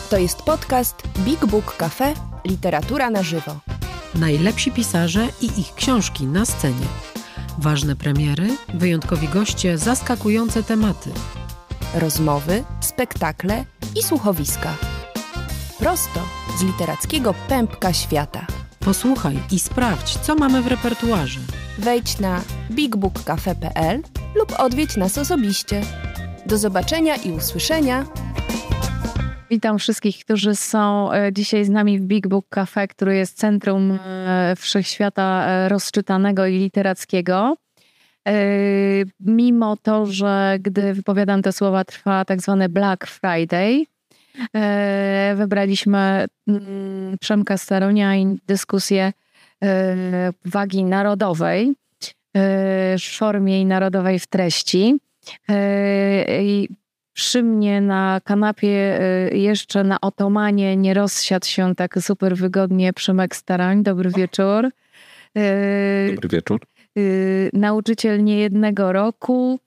To jest podcast Big Book Cafe – Literatura na żywo. Najlepsi pisarze i ich książki na scenie. Ważne premiery, wyjątkowi goście, zaskakujące tematy. Rozmowy, spektakle i słuchowiska. Prosto z literackiego pępka świata. Posłuchaj i sprawdź, co mamy w repertuarze. Wejdź na bigbookcafe.pl lub odwiedź nas osobiście. Do zobaczenia i usłyszenia. Witam wszystkich, którzy są dzisiaj z nami w Big Book Cafe, który jest centrum wszechświata rozczytanego i literackiego. Mimo to, że gdy wypowiadam te słowa, trwa tak zwany Black Friday, wybraliśmy Przemka Staronia i dyskusję wagi narodowej w formie i narodowej w treści. Przy mnie na kanapie jeszcze na otomanie nie rozsiadł się tak super wygodnie Przemek Staroń. Dobry wieczór. Dobry wieczór. Nauczyciel niejednego roku,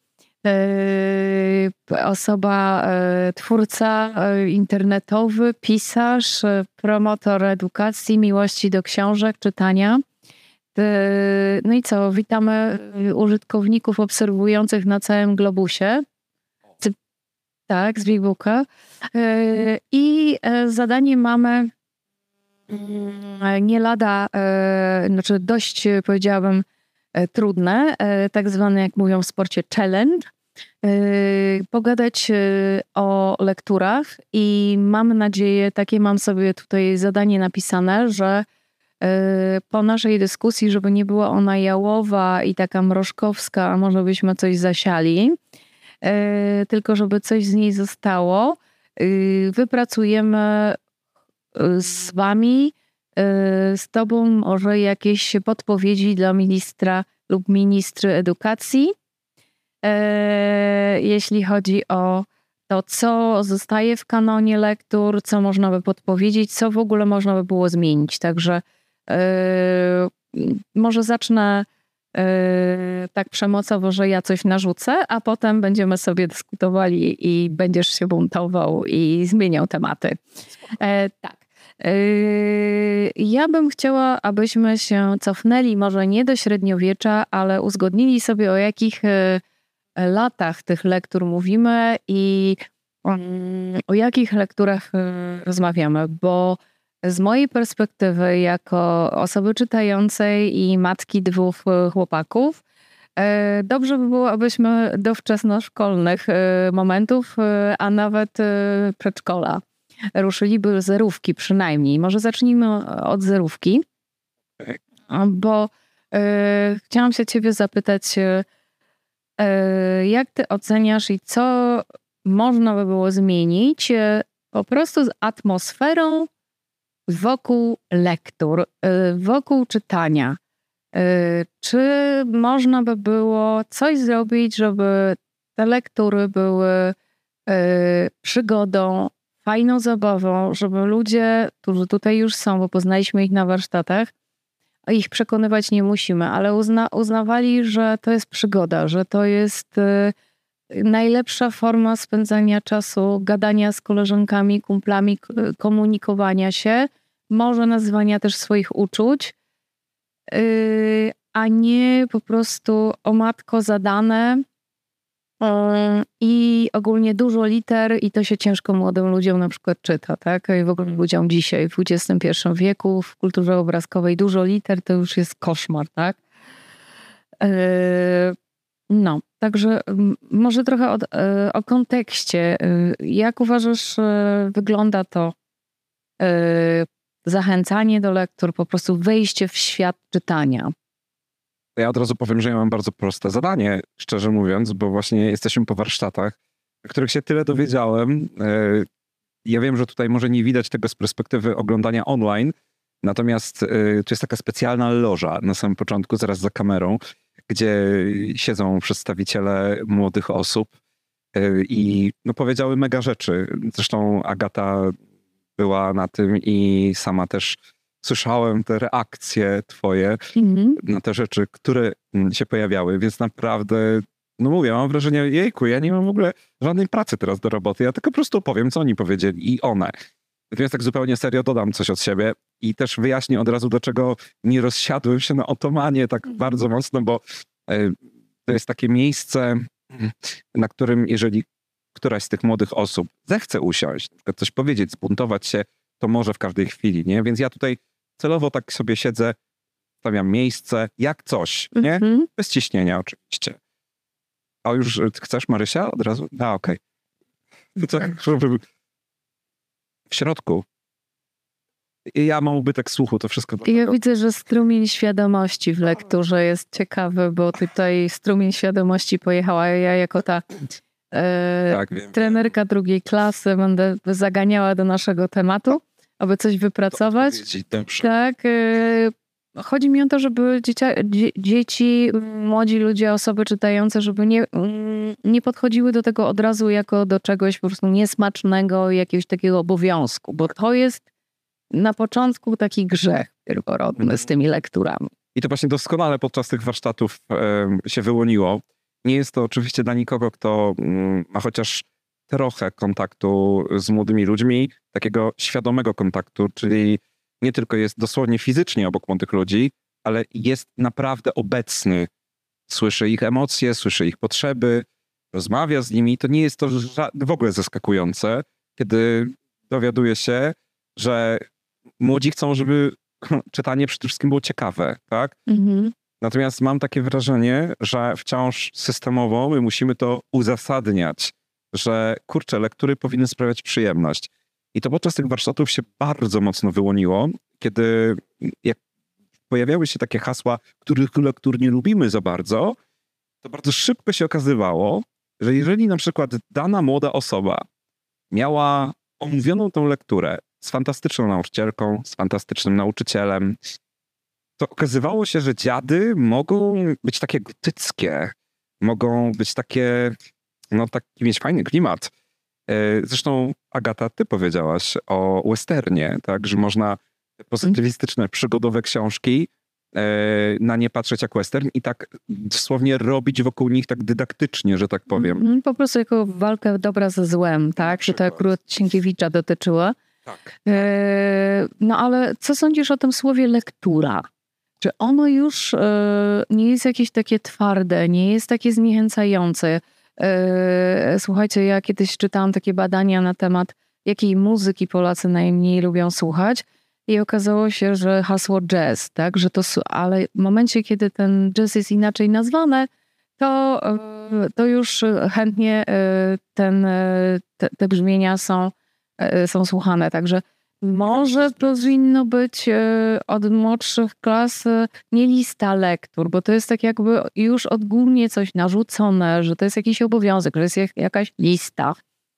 osoba, twórca internetowy, pisarz, promotor edukacji, miłości do książek, czytania. No i co, witamy użytkowników obserwujących na całym globusie. Tak, z Big Booka. I zadanie mamy nie lada, znaczy dość, powiedziałabym, trudne, tak zwane, jak mówią w sporcie, challenge. Pogadać o lekturach i mam nadzieję, takie mam sobie tutaj zadanie napisane, że po naszej dyskusji, żeby nie była ona jałowa i taka mrożkowska, a może byśmy coś zasiali, tylko żeby coś z niej zostało, wypracujemy z wami, z tobą może jakieś podpowiedzi dla ministra lub ministry edukacji, jeśli chodzi o to, co zostaje w kanonie lektur, co można by podpowiedzieć, co w ogóle można by było zmienić. Także może zacznę tak przemocowo, że ja coś narzucę, a potem będziemy sobie dyskutowali i będziesz się buntował i zmieniał tematy. Tak. Ja bym chciała, abyśmy się cofnęli może nie do średniowiecza, ale uzgodnili sobie, o jakich latach tych lektur mówimy i o jakich lekturach rozmawiamy, bo z mojej perspektywy, jako osoby czytającej i matki dwóch chłopaków, dobrze by było, abyśmy do wczesnoszkolnych momentów, a nawet przedszkola ruszyliby zerówki przynajmniej. Może zacznijmy od zerówki, bo chciałam się ciebie zapytać, jak ty oceniasz i co można by było zmienić po prostu z atmosferą wokół lektur, wokół czytania. Czy można by było coś zrobić, żeby te lektury były przygodą, fajną zabawą, żeby ludzie, którzy tutaj już są, bo poznaliśmy ich na warsztatach, ich przekonywać nie musimy, ale uznawali, że to jest przygoda, że to jest najlepsza forma spędzania czasu, gadania z koleżankami, kumplami, komunikowania się, może nazywania też swoich uczuć, a nie po prostu o matko zadane i ogólnie dużo liter i to się ciężko młodym ludziom na przykład czyta, tak? I w ogóle ludziom dzisiaj w XXI wieku w kulturze obrazkowej dużo liter to już jest koszmar, tak? No, także może trochę o kontekście. Jak uważasz, wygląda to zachęcanie do lektur, po prostu wejście w świat czytania? Ja od razu powiem, że ja mam bardzo proste zadanie, szczerze mówiąc, bo właśnie jesteśmy po warsztatach, w których się tyle dowiedziałem. Ja wiem, że tutaj może nie widać tego z perspektywy oglądania online, natomiast tu jest taka specjalna loża na samym początku, zaraz za kamerą, gdzie siedzą przedstawiciele młodych osób i no, powiedziały mega rzeczy. Zresztą Agata była na tym i sama też słyszałem te reakcje twoje na te rzeczy, które się pojawiały, więc naprawdę, no mówię, mam wrażenie, jejku, ja nie mam w ogóle żadnej pracy teraz do roboty, ja tylko po prostu opowiem, co oni powiedzieli i one. Więc tak zupełnie serio dodam coś od siebie i też wyjaśnię od razu, dlaczego nie rozsiadłem się na otomanie tak bardzo mocno, bo to jest takie miejsce, na którym jeżeli któraś z tych młodych osób zechce usiąść, na przykład coś powiedzieć, zbuntować się, to może w każdej chwili, nie? Więc ja tutaj celowo tak sobie siedzę, stawiam miejsce, jak coś, nie? Bez ciśnienia oczywiście. A już chcesz, Marysia, od razu? Okej. W środku. I ja mam ubytek słuchu, to wszystko. Ja widzę, że strumień świadomości w lekturze jest ciekawy, bo tutaj strumień świadomości pojechała. Ja jako ta trenerka drugiej klasy będę zaganiała do naszego tematu, aby coś wypracować. Tak. Chodzi mi o to, żeby dzieci, młodzi ludzie, osoby czytające, żeby nie podchodziły do tego od razu jako do czegoś po prostu niesmacznego, jakiegoś takiego obowiązku, bo to jest na początku taki grzech pierworodny z tymi lekturami. I to właśnie doskonale podczas tych warsztatów się wyłoniło. Nie jest to oczywiście dla nikogo, kto ma chociaż trochę kontaktu z młodymi ludźmi, takiego świadomego kontaktu, czyli nie tylko jest dosłownie fizycznie obok młodych ludzi, ale jest naprawdę obecny. Słyszy ich emocje, słyszy ich potrzeby, rozmawia z nimi. To nie jest to w ogóle zaskakujące, kiedy dowiaduje się, że młodzi chcą, żeby czytanie przede wszystkim było ciekawe, tak? Natomiast mam takie wrażenie, że wciąż systemowo my musimy to uzasadniać, że kurczę, lektury powinny sprawiać przyjemność. I to podczas tych warsztatów się bardzo mocno wyłoniło, kiedy jak pojawiały się takie hasła, których lektur nie lubimy za bardzo, to bardzo szybko się okazywało, że jeżeli na przykład dana młoda osoba miała omówioną tą lekturę z fantastyczną nauczycielką, z fantastycznym nauczycielem, to okazywało się, że dziady mogą być takie gotyckie, mogą być takie, taki mieć fajny klimat. Zresztą Agata, ty powiedziałaś o westernie, tak, że można pozytywistyczne, przygodowe książki na nie patrzeć jak western i tak dosłownie robić wokół nich tak dydaktycznie, że tak powiem. Po prostu jako walkę dobra ze złem, tak? Że to akurat Sienkiewicza dotyczyło. Tak. No ale co sądzisz o tym słowie lektura? Czy ono już nie jest jakieś takie twarde, nie jest takie zniechęcające? Słuchajcie, ja kiedyś czytałam takie badania na temat, jakiej muzyki Polacy najmniej lubią słuchać i okazało się, że hasło jazz, tak, że to, ale w momencie, kiedy ten jazz jest inaczej nazwany, to już chętnie te brzmienia są słuchane, także może powinno być od młodszych klas nie lista lektur, bo to jest tak jakby już odgórnie coś narzucone, że to jest jakiś obowiązek, że jest jakaś lista.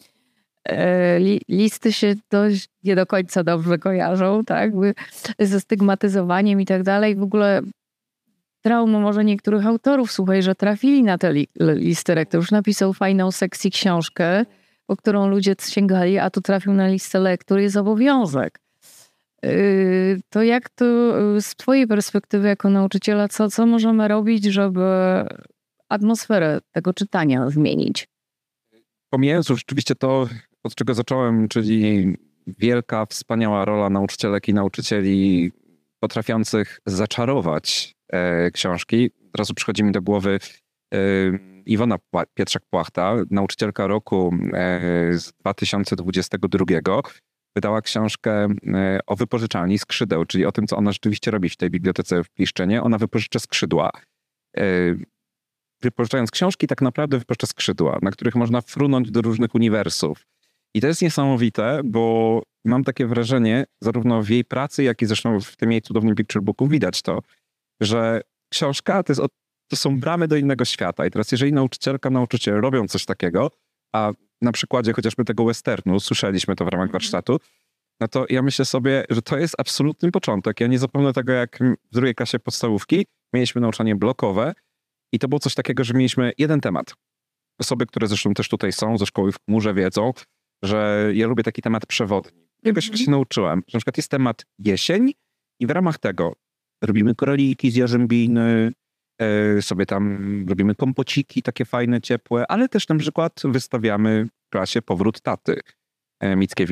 Listy się dość nie do końca dobrze kojarzą, tak? Ze stygmatyzowaniem i tak dalej. W ogóle traumą może niektórych autorów, słuchaj, że trafili na te listy lektur. Już napisał fajną sexy książkę, po którą ludzie sięgali, a tu trafił na listę lektur, jest obowiązek. To jak to z twojej perspektywy jako nauczyciela, co możemy robić, żeby atmosferę tego czytania zmienić? Pomijając rzeczywiście to, od czego zacząłem, czyli wielka, wspaniała rola nauczycielek i nauczycieli potrafiących zaczarować książki. Od razu przychodzi mi do głowy Iwona Pietrzak-Płachta, nauczycielka roku z 2022, wydała książkę o wypożyczalni skrzydeł, czyli o tym, co ona rzeczywiście robi w tej bibliotece w Pliszczynie. Ona wypożycza skrzydła. Wypożyczając książki, tak naprawdę wypożycza skrzydła, na których można frunąć do różnych uniwersów. I to jest niesamowite, bo mam takie wrażenie, zarówno w jej pracy, jak i zresztą w tym jej cudownym picture booku widać to, że książka to są bramy do innego świata. I teraz jeżeli nauczyciel robią coś takiego, a na przykładzie chociażby tego westernu, słyszeliśmy to w ramach warsztatu, no to ja myślę sobie, że to jest absolutny początek. Ja nie zapomnę tego, jak w drugiej klasie podstawówki mieliśmy nauczanie blokowe i to było coś takiego, że mieliśmy jeden temat. Osoby, które zresztą też tutaj są, ze szkoły w chmurze wiedzą, że ja lubię taki temat przewodni. Czegoś się nauczyłem, że na przykład jest temat jesień i w ramach tego robimy koraliki z jarzębiny, sobie tam robimy kompociki takie fajne, ciepłe, ale też na przykład wystawiamy w klasie Powrót taty Mickiewicza.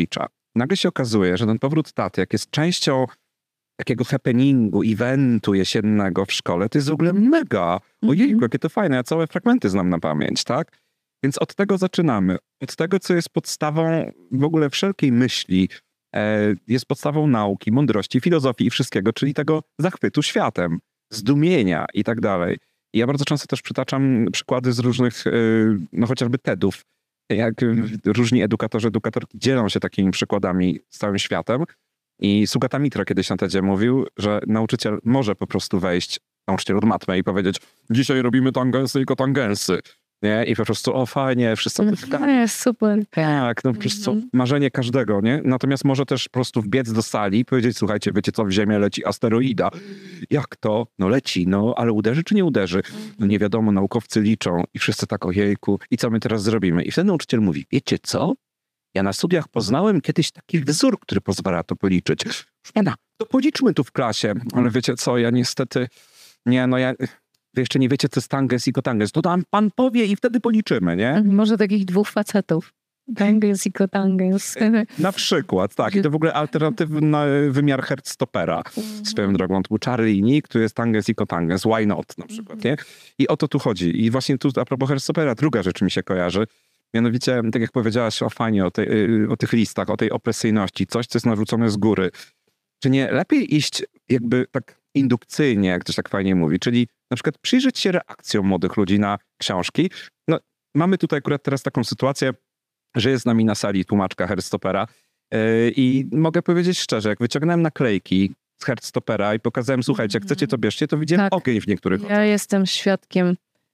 nagle się okazuje, że ten powrót taty, jak jest częścią takiego happeningu, eventu jesiennego w szkole, to jest w ogóle mega. Ojejku, jakie to fajne, ja całe fragmenty znam na pamięć, tak? Więc od tego zaczynamy. Od tego, co jest podstawą w ogóle wszelkiej myśli, jest podstawą nauki, mądrości, filozofii i wszystkiego, czyli tego zachwytu światem, zdumienia i tak dalej. I ja bardzo często też przytaczam przykłady z różnych, no chociażby TED-ów, jak różni edukatorki dzielą się takimi przykładami z całym światem. I Sugata Mitra kiedyś na TEDzie mówił, że nauczyciel może po prostu wejść, nauczyciel od matmy i powiedzieć: dzisiaj robimy tangensy i kotangensy. Nie? I po prostu, o fajnie, wszyscy To jest super. tak, no po prostu marzenie każdego, nie? Natomiast może też po prostu wbiec do sali i powiedzieć: słuchajcie, wiecie co, w Ziemię leci asteroida. Jak to? No leci, no, ale uderzy czy nie uderzy? No nie wiadomo, naukowcy liczą i wszyscy tak: ojejku, i co my teraz zrobimy? I wtedy nauczyciel mówi: wiecie co? Ja na studiach poznałem kiedyś taki wzór, który pozwala to policzyć. Pana, to policzmy tu w klasie. Ale wiecie co, ja niestety, wy jeszcze nie wiecie, co jest tangens i kotangens. To tam pan powie i wtedy policzymy, nie? Może takich dwóch facetów. Tangens i kotangens. Na przykład, tak. I to w ogóle alternatywny wymiar Hertzstopera. Swoją drogą, to był Charlini, który jest tangens i kotangens. Why not na przykład, nie? I o to tu chodzi. I właśnie tu a propos Hertzstopera, druga rzecz mi się kojarzy. Mianowicie, tak jak powiedziałaś fajnie o tych listach, o tej opresyjności, coś, co jest narzucone z góry. Czy nie lepiej iść jakby tak indukcyjnie, jak ktoś tak fajnie mówi, czyli na przykład przyjrzeć się reakcjom młodych ludzi na książki? No, mamy tutaj akurat teraz taką sytuację, że jest z nami na sali tłumaczka Hertzstopera i mogę powiedzieć szczerze, jak wyciągnąłem naklejki z Hertzstopera i pokazałem: słuchajcie, jak chcecie to bierzcie, to widziałem ogień w niektórych oczach. Ja jestem świadkiem.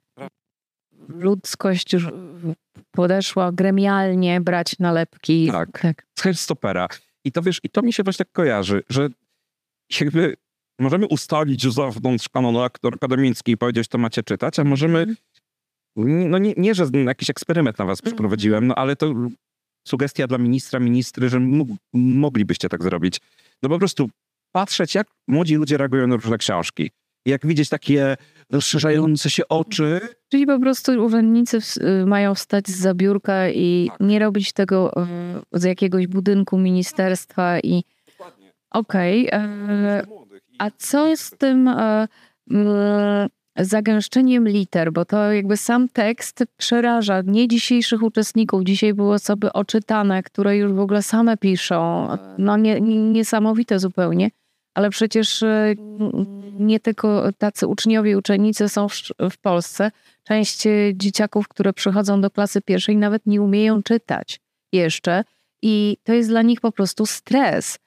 Ludzkość już podeszła gremialnie brać nalepki. Tak. Z Hertzstopera. I to wiesz, i to mi się właśnie tak kojarzy, że jakby możemy ustalić zewnątrz kanonu akademicki i powiedzieć: to macie czytać, a możemy, no nie, że jakiś eksperyment na was przeprowadziłem, no ale to sugestia dla ministry, że moglibyście tak zrobić. No po prostu patrzeć, jak młodzi ludzie reagują na różne książki. I jak widzieć takie rozszerzające się oczy. Czyli po prostu urzędnicy mają wstać zza biurka i nie robić tego z jakiegoś budynku ministerstwa i okej. A co jest z tym zagęszczeniem liter? Bo to jakby sam tekst przeraża nie dzisiejszych uczestników. Dzisiaj były osoby oczytane, które już w ogóle same piszą. No niesamowite zupełnie. Ale przecież nie tylko tacy uczniowie i uczennice są w Polsce. Część dzieciaków, które przychodzą do klasy pierwszej, nawet nie umieją czytać jeszcze. I to jest dla nich po prostu stres.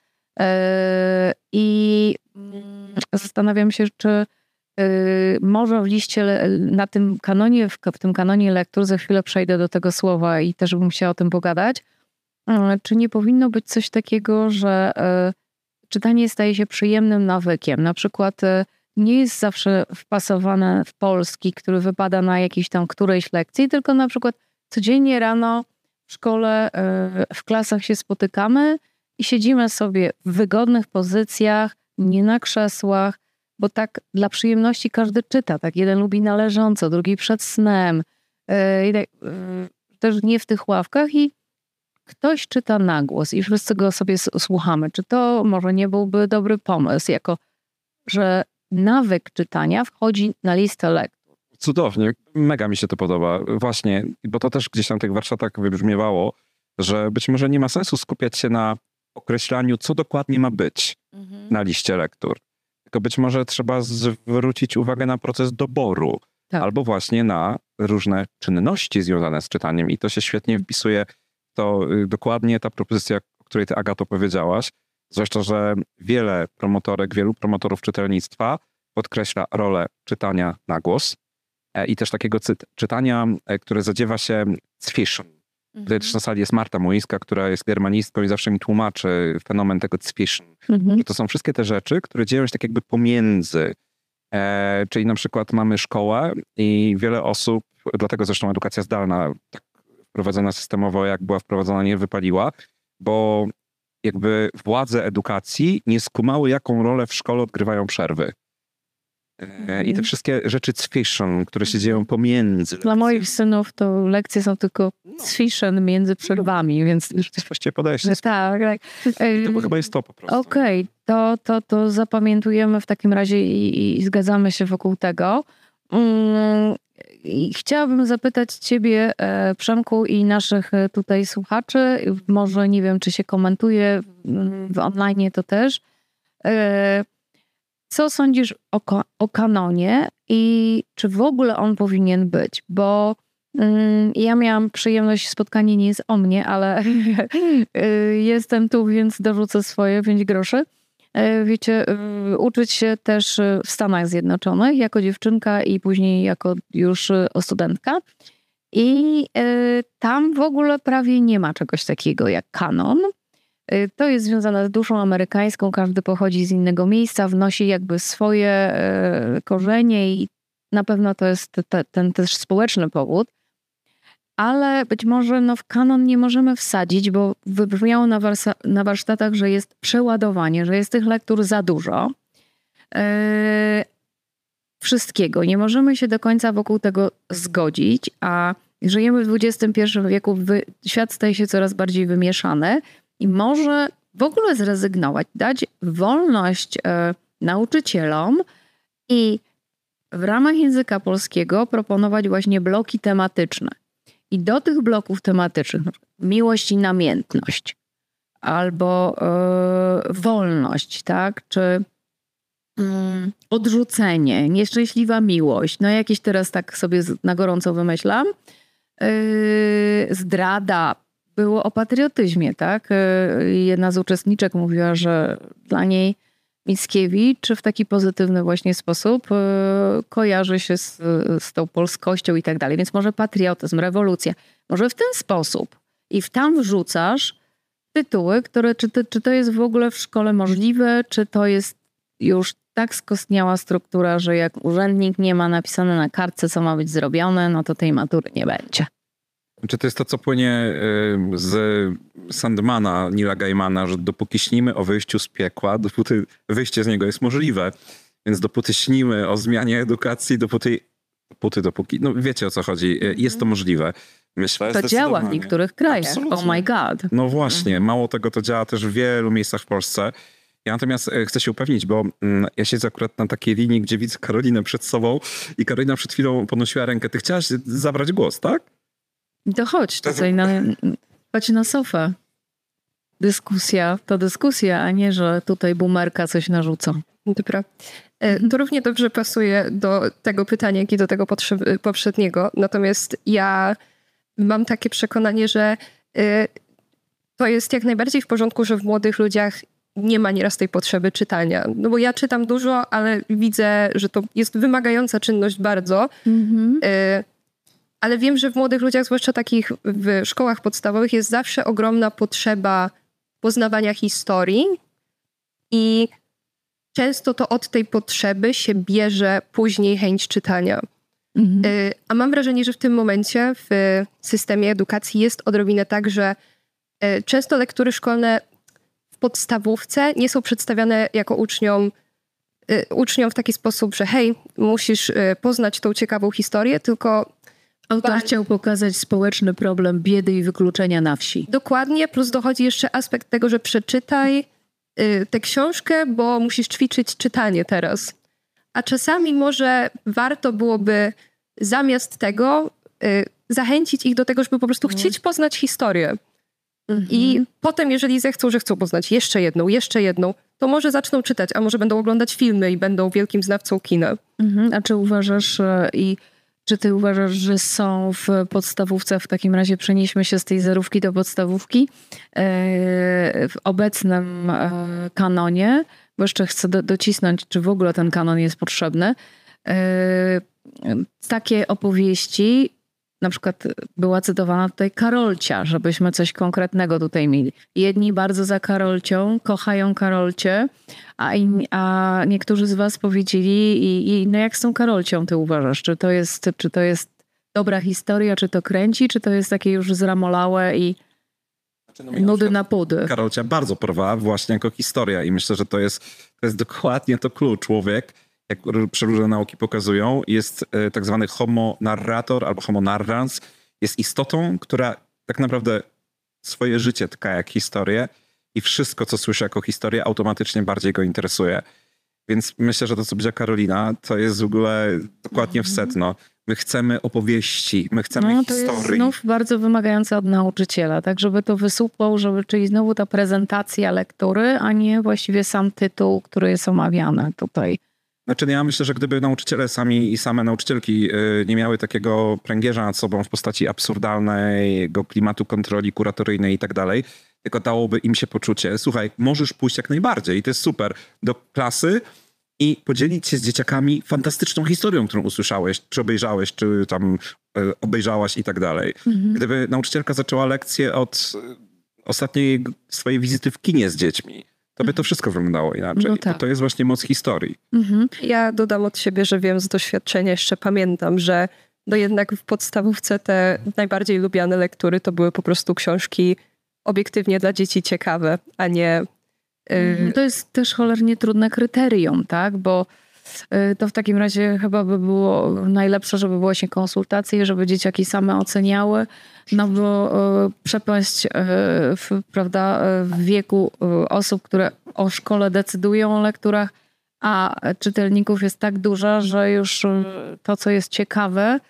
I zastanawiam się, czy może w liście, na tym kanonie, w tym kanonie lektur, za chwilę przejdę do tego słowa i też bym chciała o tym pogadać, czy nie powinno być coś takiego, że czytanie staje się przyjemnym nawykiem. Na przykład nie jest zawsze wpasowane w polski, który wypada na jakiejś tam którejś lekcji, tylko na przykład codziennie rano w szkole, w klasach się spotykamy i siedzimy sobie w wygodnych pozycjach, nie na krzesłach, bo tak dla przyjemności każdy czyta. Tak jeden lubi na leżąco, drugi przed snem. Też nie w tych ławkach i ktoś czyta na głos i wszyscy go sobie słuchamy. Czy to może nie byłby dobry pomysł, jako że nawyk czytania wchodzi na listę lektur? Cudownie, mega mi się to podoba. Właśnie, bo to też gdzieś tam w tych warsztatach wybrzmiewało, że być może nie ma sensu skupiać się na określaniu, co dokładnie ma być na liście lektur. Tylko być może trzeba zwrócić uwagę na proces doboru. Tak. Albo właśnie na różne czynności związane z czytaniem. I to się świetnie wpisuje to dokładnie ta propozycja, o której ty, Agato, powiedziałaś. Zwłaszcza, że wielu promotorów czytelnictwa podkreśla rolę czytania na głos i też takiego czytania, które zadziewa się zwischen. Tutaj też na sali jest Marta Młyńska, która jest germanistką i zawsze mi tłumaczy fenomen tego zwischen. Że to są wszystkie te rzeczy, które dzieją się tak jakby pomiędzy. Czyli na przykład mamy szkołę i wiele osób, dlatego zresztą edukacja zdalna tak wprowadzona systemowo, jak była wprowadzona, nie wypaliła, bo jakby władze edukacji nie skumały, jaką rolę w szkole odgrywają przerwy. I te wszystkie rzeczy fiction, które się dzieją pomiędzy. Dla moich synów to lekcje są tylko fiction między przerwami, więc... To jest właściwie podejście. Tak. To chyba jest to po prostu. Okej, to zapamiętujemy w takim razie i zgadzamy się wokół tego. I chciałabym zapytać ciebie, Przemku, i naszych tutaj słuchaczy, może nie wiem, czy się komentuje w online to też, co sądzisz o kanonie i czy w ogóle on powinien być? Bo ja miałam przyjemność, spotkanie nie jest o mnie, ale jestem tu, więc dorzucę swoje 5 groszy. Wiecie, uczyć się też w Stanach Zjednoczonych jako dziewczynka i później jako już studentka. I tam w ogóle prawie nie ma czegoś takiego jak kanon. To jest związane z duszą amerykańską, każdy pochodzi z innego miejsca, wnosi jakby swoje korzenie i na pewno to jest ten też społeczny powód. Ale być może w kanon nie możemy wsadzić, bo wybrzmiało na warsztatach, że jest przeładowanie, że jest tych lektur za dużo. Wszystkiego. Nie możemy się do końca wokół tego zgodzić, a żyjemy w XXI wieku, świat staje się coraz bardziej wymieszany i może w ogóle zrezygnować, dać wolność nauczycielom i w ramach języka polskiego proponować właśnie bloki tematyczne. I do tych bloków tematycznych, na przykład miłość i namiętność, albo wolność, tak? Czy odrzucenie, nieszczęśliwa miłość, no jakieś teraz tak sobie na gorąco wymyślam, zdrada, było o patriotyzmie, tak? Jedna z uczestniczek mówiła, że dla niej Mickiewicz w taki pozytywny właśnie sposób kojarzy się z tą polskością i tak dalej. Więc może patriotyzm, rewolucja. Może w ten sposób. I tam wrzucasz tytuły, które, czy to jest w ogóle w szkole możliwe, czy to jest już tak skostniała struktura, że jak urzędnik nie ma napisane na kartce, co ma być zrobione, no to tej matury nie będzie. Czy to jest to, co płynie z Sandmana, Neila Gaimana, że dopóki śnimy o wyjściu z piekła, dopóty wyjście z niego jest możliwe. Więc dopóty śnimy o zmianie edukacji, dopóki, no wiecie o co chodzi, jest to możliwe. Myślę, to działa w niektórych krajach. Absolutnie. Oh my God. No właśnie, mało tego, to działa też w wielu miejscach w Polsce. Ja natomiast chcę się upewnić, bo ja siedzę akurat na takiej linii, gdzie widzę Karolinę przed sobą i Karolina przed chwilą podnosiła rękę. Ty chciałaś zabrać głos, tak? To chodź tutaj, chodź na sofę. Dyskusja to dyskusja, a nie, że tutaj boomerka coś narzuca. Dobra. To równie dobrze pasuje do tego pytania, jak i do tego poprzedniego. Natomiast ja mam takie przekonanie, że to jest jak najbardziej w porządku, że w młodych ludziach nie ma nieraz tej potrzeby czytania. No bo ja czytam dużo, ale widzę, że to jest wymagająca czynność bardzo. Ale wiem, że w młodych ludziach, zwłaszcza takich w szkołach podstawowych, jest zawsze ogromna potrzeba poznawania historii i często to od tej potrzeby się bierze później chęć czytania. A mam wrażenie, że w tym momencie w systemie edukacji jest odrobinę tak, że często lektury szkolne w podstawówce nie są przedstawiane jako uczniom w taki sposób, że hej, musisz poznać tą ciekawą historię, tylko autor chciał pokazać społeczny problem biedy i wykluczenia na wsi. Dokładnie, plus dochodzi jeszcze aspekt tego, że przeczytaj tę książkę, bo musisz ćwiczyć czytanie teraz. A czasami może warto byłoby zamiast tego zachęcić ich do tego, żeby po prostu chcieć poznać historię. I potem, jeżeli zechcą, że chcą poznać jeszcze jedną, to może zaczną czytać, a może będą oglądać filmy i będą wielkim znawcą kina. A czy uważasz czy ty uważasz, że są w podstawówce, w takim razie przenieśmy się z tej zerówki do podstawówki, w obecnym kanonie, bo jeszcze chcę docisnąć, czy w ogóle ten kanon jest potrzebny, takie opowieści, na przykład była cytowana tutaj Karolcia, żebyśmy coś konkretnego tutaj mieli. Jedni bardzo za Karolcią, kochają Karolcie, a niektórzy z was powiedzieli, no jak z tą Karolcią ty uważasz? Czy to jest dobra historia, czy to kręci, czy to jest takie już zramolałe i nudy na pudy? Karolcia bardzo porwała właśnie jako historia i myślę, że to jest dokładnie to klucz. Człowiek jak przeróżne nauki pokazują, jest tak zwany homo narrator albo homo narrans. Jest istotą, która tak naprawdę swoje życie tka jak historię i wszystko, co słyszy jako historię, automatycznie bardziej go interesuje. Więc myślę, że to, co powiedziała Karolina, to jest w ogóle dokładnie w sedno. My chcemy opowieści, my chcemy historii. To jest znów bardzo wymagające od nauczyciela, tak żeby to wysupłał, czyli znowu ta prezentacja lektury, a nie właściwie sam tytuł, który jest omawiany tutaj. Znaczy ja myślę, że gdyby nauczyciele sami i same nauczycielki nie miały takiego pręgierza nad sobą w postaci absurdalnego klimatu kontroli kuratoryjnej i tak dalej, tylko dałoby im się poczucie, słuchaj, możesz pójść jak najbardziej i to jest super, do klasy i podzielić się z dzieciakami fantastyczną historią, którą usłyszałeś, czy obejrzałeś, czy tam obejrzałaś i tak dalej. Gdyby nauczycielka zaczęła lekcję od ostatniej swojej wizyty w kinie z dziećmi, to by to wszystko wyglądało inaczej. No tak. To jest właśnie moc historii. Ja dodam od siebie, że wiem z doświadczenia, jeszcze pamiętam, że jednak w podstawówce te najbardziej lubiane lektury to były po prostu książki obiektywnie dla dzieci ciekawe, a nie... To jest też cholernie trudne kryterium, tak? Bo to w takim razie chyba by było najlepsze, żeby było właśnie konsultacje, żeby dzieciaki same oceniały, no bo przepaść prawda, w wieku osób, które o szkole decydują o lekturach, a czytelników jest tak duża, że już to, co jest ciekawe,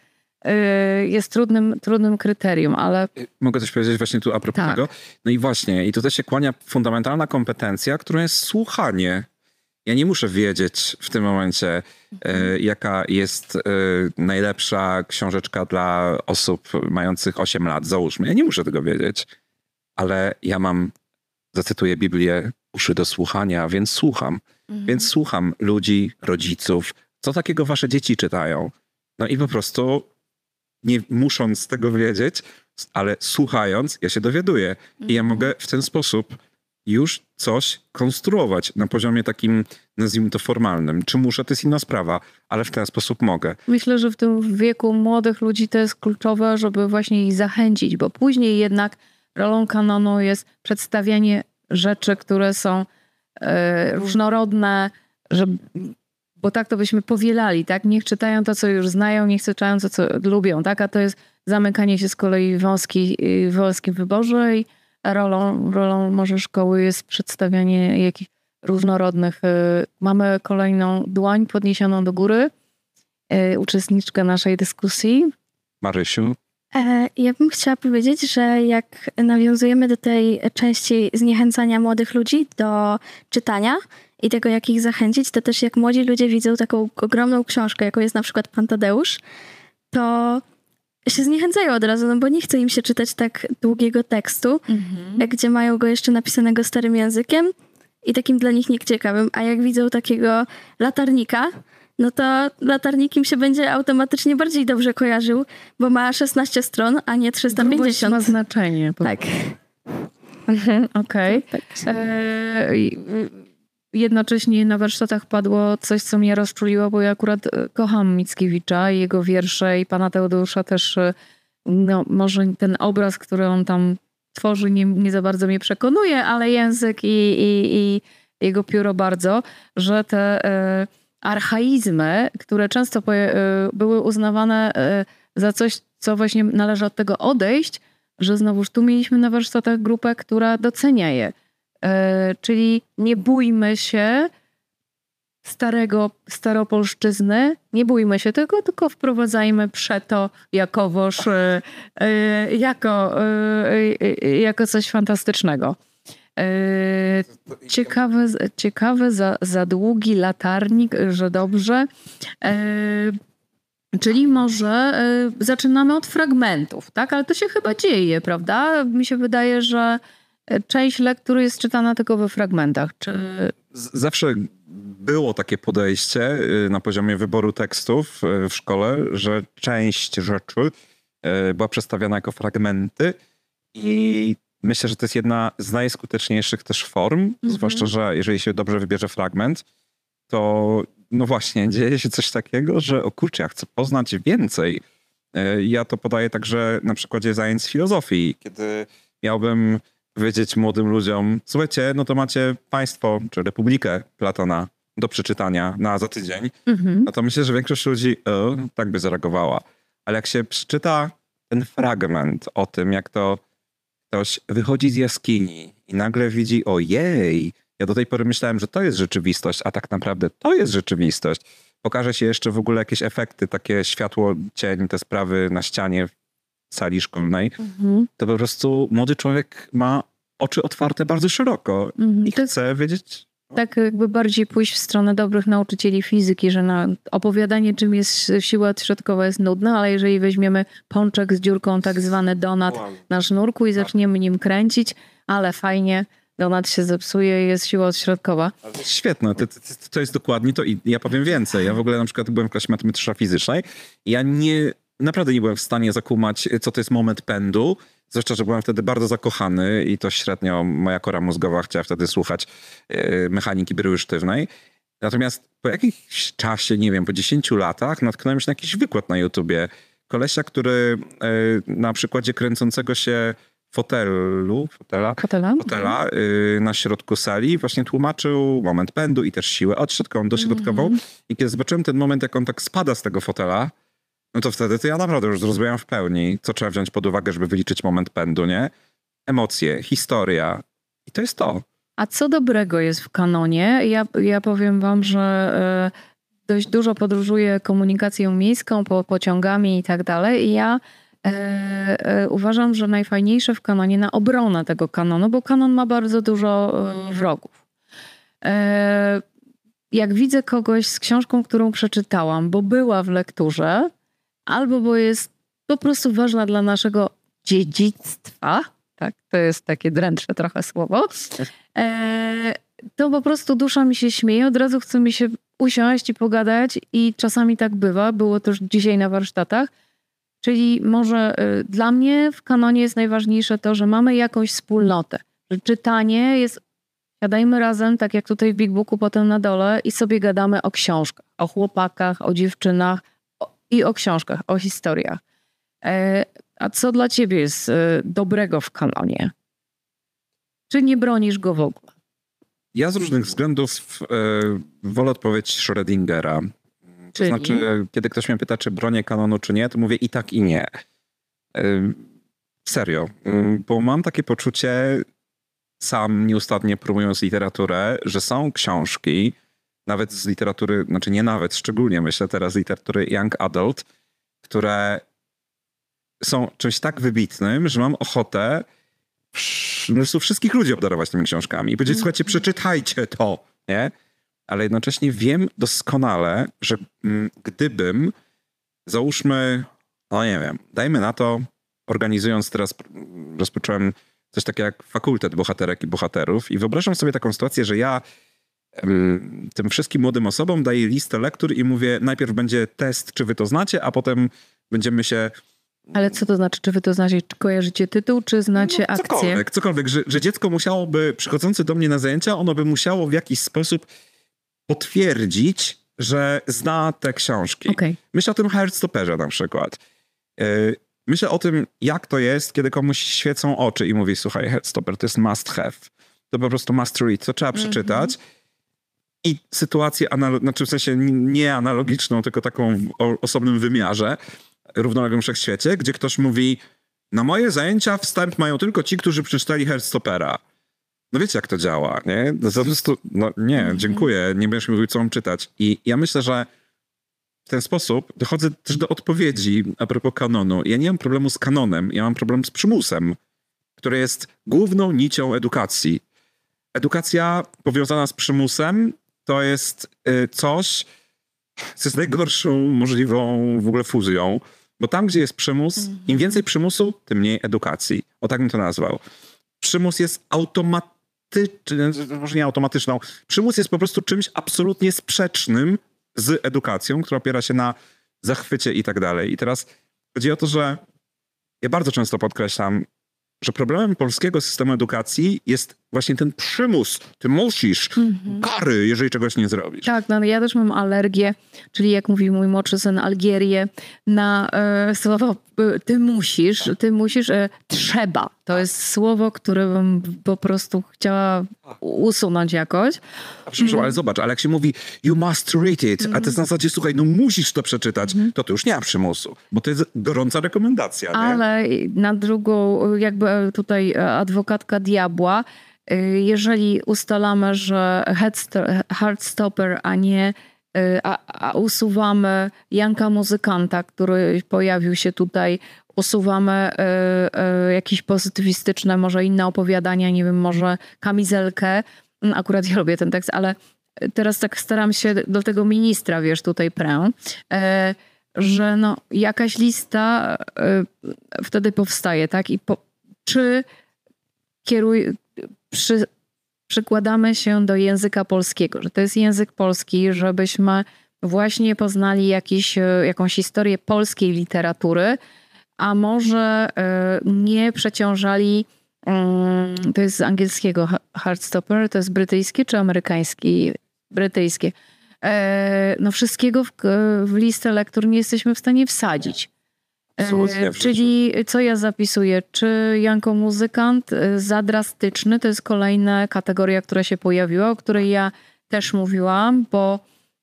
jest trudnym kryterium, ale... Mogę coś powiedzieć właśnie tu a propos tak. tego? No i właśnie, i tutaj się kłania fundamentalna kompetencja, którą jest słuchanie. Ja nie muszę wiedzieć w tym momencie, jaka jest najlepsza książeczka dla osób mających 8 lat, załóżmy. Ja nie muszę tego wiedzieć, ale ja mam, zacytuję Biblię, uszy do słuchania, więc słucham. Więc słucham ludzi, rodziców, co takiego wasze dzieci czytają. No i po prostu nie musząc tego wiedzieć, ale słuchając, ja się dowiaduję. I ja mogę w ten sposób już coś konstruować na poziomie takim, nazwijmy to formalnym. Czy muszę, to jest inna sprawa, ale w ten sposób mogę. Myślę, że w tym wieku młodych ludzi to jest kluczowe, żeby właśnie ich zachęcić, bo później jednak rolą kanonu jest przedstawianie rzeczy, które są różnorodne, bo tak to byśmy powielali, tak? Niech czytają to, co już znają, niech czytają to, co lubią, tak? A to jest zamykanie się z kolei w wąskim wyborze i rolą może szkoły jest przedstawianie jakichś różnorodnych. Mamy kolejną dłoń podniesioną do góry, uczestniczkę naszej dyskusji. Marysiu? Ja bym chciała powiedzieć, że jak nawiązujemy do tej części zniechęcania młodych ludzi do czytania i tego, jak ich zachęcić, to też jak młodzi ludzie widzą taką ogromną książkę, jaką jest na przykład Pan Tadeusz, to się zniechęcają od razu, no bo nie chce im się czytać tak długiego tekstu, gdzie mają go jeszcze napisanego starym językiem i takim dla nich nieciekawym. A jak widzą takiego latarnika, no to latarnik im się będzie automatycznie bardziej dobrze kojarzył, bo ma 16 stron, a nie 350. Ma znaczenie. Tak. Okej. Jednocześnie na warsztatach padło coś, co mnie rozczuliło, bo ja akurat kocham Mickiewicza i jego wiersze i pana Tadeusza też, no może ten obraz, który on tam tworzy nie za bardzo mnie przekonuje, ale język i jego pióro bardzo, że te archaizmy, które często były uznawane za coś, co właśnie należy od tego odejść, że znowuż tu mieliśmy na warsztatach grupę, która docenia je. Czyli nie bójmy się staropolszczyzny, nie bójmy się tego, tylko wprowadzajmy przeto jakowoż jako coś fantastycznego. Ciekawe za długi latarnik, że dobrze. Czyli może zaczynamy od fragmentów, tak? Ale to się chyba dzieje, prawda? Mi się wydaje, że część lektur jest czytana tylko we fragmentach. Zawsze było takie podejście na poziomie wyboru tekstów w szkole, że część rzeczy była przedstawiana jako fragmenty i myślę, że to jest jedna z najskuteczniejszych też form, zwłaszcza, że jeżeli się dobrze wybierze fragment, to no właśnie dzieje się coś takiego, że o kurczę, ja chcę poznać więcej. Ja to podaję także na przykładzie zajęć z filozofii, kiedy miałbym powiedzieć młodym ludziom, słuchajcie, no to macie państwo, czy Republikę Platona, do przeczytania za tydzień, no to myślę, że większość ludzi tak by zareagowała. Ale jak się przeczyta ten fragment o tym, jak to ktoś wychodzi z jaskini i nagle widzi, ojej, ja do tej pory myślałem, że to jest rzeczywistość, a tak naprawdę to jest rzeczywistość. Pokaże się jeszcze w ogóle jakieś efekty, takie światło, cień, te sprawy na ścianie w sali szkolnej. To po prostu młody człowiek ma oczy otwarte bardzo szeroko i chce wiedzieć... Tak jakby bardziej pójść w stronę dobrych nauczycieli fizyki, że opowiadanie, czym jest siła odśrodkowa, jest nudne, ale jeżeli weźmiemy pączek z dziurką, tak zwany donat na sznurku i zaczniemy nim kręcić, ale fajnie, donat się zepsuje i jest siła odśrodkowa. Świetne, to jest dokładnie to i ja powiem więcej. Ja w ogóle na przykład byłem w klasie matematycznej fizycznej i ja naprawdę nie byłem w stanie zakumać, co to jest moment pędu. Zwłaszcza, że byłem wtedy bardzo zakochany i to średnio moja kora mózgowa chciała wtedy słuchać mechaniki bryły sztywnej. Natomiast po jakimś czasie, nie wiem, po 10 latach natknąłem się na jakiś wykład na YouTubie kolesia, który na przykładzie kręcącego się fotela na środku sali właśnie tłumaczył moment pędu i też siłę odśrodkową, dośrodkową. I kiedy zobaczyłem ten moment, jak on tak spada z tego fotela, no to wtedy to ja naprawdę już zrozumiałem w pełni, co trzeba wziąć pod uwagę, żeby wyliczyć moment pędu, nie? Emocje, historia. I to jest to. A co dobrego jest w kanonie? Ja powiem wam, że dość dużo podróżuję komunikacją miejską, pociągami i tak dalej. I ja uważam, że najfajniejsze w kanonie na obronę tego kanonu, bo kanon ma bardzo dużo wrogów. Jak widzę kogoś z książką, którą przeczytałam, bo była w lekturze, albo bo jest po prostu ważna dla naszego dziedzictwa, tak, to jest takie dręczne trochę słowo, to po prostu dusza mi się śmieje, od razu chce mi się usiąść i pogadać i czasami tak bywa, było też dzisiaj na warsztatach, czyli może dla mnie w kanonie jest najważniejsze to, że mamy jakąś wspólnotę, że czytanie jest, siadajmy razem, tak jak tutaj w Big Booku, potem na dole i sobie gadamy o książkach, o chłopakach, o dziewczynach, i o książkach, o historiach. A co dla ciebie jest dobrego w kanonie? Czy nie bronisz go w ogóle? Ja z różnych względów wolę odpowiedź Schrödingera. To znaczy, kiedy ktoś mnie pyta, czy bronię kanonu, czy nie, to mówię i tak, i nie. Serio. Bo mam takie poczucie, sam nieustannie promując literaturę, że są książki, nawet z literatury, znaczy nie nawet, szczególnie myślę teraz z literatury young adult, które są czymś tak wybitnym, że mam ochotę po prostu wszystkich ludzi obdarować tymi książkami i powiedzieć, słuchajcie, przeczytajcie to, nie? Ale jednocześnie wiem doskonale, że gdybym, załóżmy, no nie wiem, dajmy na to, organizując teraz, rozpocząłem coś takiego jak fakultet bohaterek i bohaterów i wyobrażam sobie taką sytuację, że ja tym wszystkim młodym osobom daję listę lektur i mówię, najpierw będzie test, czy wy to znacie, a potem będziemy się... Ale co to znaczy, czy wy to znacie? Czy kojarzycie tytuł, czy znacie akcję? Cokolwiek, że dziecko musiałoby, przychodzące do mnie na zajęcia, ono by musiało w jakiś sposób potwierdzić, że zna te książki. Okay. Myślę o tym Heartstopperze na przykład. Myślę o tym, jak to jest, kiedy komuś świecą oczy i mówi, słuchaj, Heartstopper to jest must have. To po prostu must read, to trzeba przeczytać. I sytuację, znaczy w sensie nie analogiczną, tylko taką w osobnym wymiarze, równoległym wszechświecie, gdzie ktoś mówi, na moje zajęcia wstęp mają tylko ci, którzy przeczytali Heartstoppera. No wiecie, jak to działa, nie? Po prostu, no nie, dziękuję, nie będziesz mi mówił, co mam czytać. I ja myślę, że w ten sposób dochodzę też do odpowiedzi a propos kanonu. Ja nie mam problemu z kanonem, ja mam problem z przymusem, który jest główną nicią edukacji. Edukacja powiązana z przymusem to jest coś, co jest najgorszą możliwą w ogóle fuzją. Bo tam, gdzie jest przymus, im więcej przymusu, tym mniej edukacji. O tak bym to nazwał. Przymus jest automatyczny, może nie automatyczną. Przymus jest po prostu czymś absolutnie sprzecznym z edukacją, która opiera się na zachwycie i tak dalej. I teraz chodzi o to, że ja bardzo często podkreślam, że problemem polskiego systemu edukacji jest właśnie ten przymus. Ty musisz, kary, jeżeli czegoś nie zrobisz. Tak, no ja też mam alergię, czyli jak mówi mój młodszy syn, algierię na słowo ty musisz, trzeba. To jest słowo, które bym po prostu chciała usunąć jakoś. Przepraszam, ale zobacz, ale jak się mówi you must read it, a to jest na zasadzie, słuchaj, no musisz to przeczytać, to już nie ma przymusu, bo to jest gorąca rekomendacja, nie? Ale na drugą, jakby tutaj adwokatka diabła, jeżeli ustalamy, że Heartstopper, a nie a usuwamy Janka Muzykanta, który pojawił się tutaj, usuwamy jakieś pozytywistyczne, może inne opowiadania, nie wiem, może Kamizelkę. Akurat ja lubię ten tekst, ale teraz tak staram się do tego ministra, wiesz, tutaj prę, że no jakaś lista wtedy powstaje, tak? I czy przykładamy się do języka polskiego, że to jest język polski, żebyśmy właśnie poznali jakąś historię polskiej literatury, a może nie przeciążali, to jest z angielskiego Heartstopper, to jest brytyjskie czy amerykański? Brytyjskie. No wszystkiego w listę lektur nie jesteśmy w stanie wsadzić. Czyli co ja zapisuję? Czy Janko Muzykant za drastyczny? To jest kolejna kategoria, która się pojawiła, o której ja też mówiłam, bo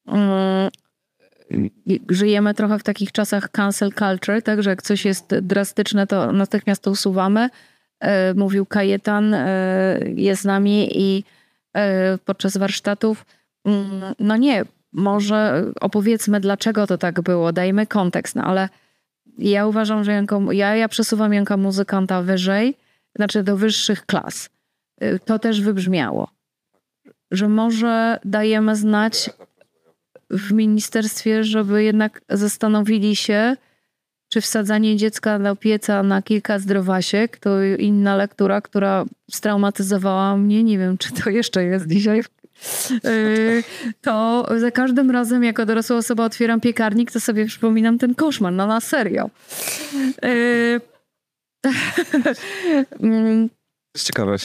żyjemy trochę w takich czasach cancel culture, także jak coś jest drastyczne, to natychmiast to usuwamy. Mówił Kajetan, jest z nami i podczas warsztatów, no nie, może opowiedzmy, dlaczego to tak było, dajmy kontekst, no ale ja uważam, że ja przesuwam Janka Muzykanta wyżej, znaczy do wyższych klas. To też wybrzmiało, że może dajemy znać w ministerstwie, żeby jednak zastanowili się, czy wsadzanie dziecka do pieca na kilka zdrowasiek to inna lektura, która straumatyzowała mnie. Nie wiem, czy to jeszcze jest dzisiaj. To za każdym razem, jako dorosła osoba otwieram piekarnik, to sobie przypominam ten koszmar. No na serio. jest ciekawe.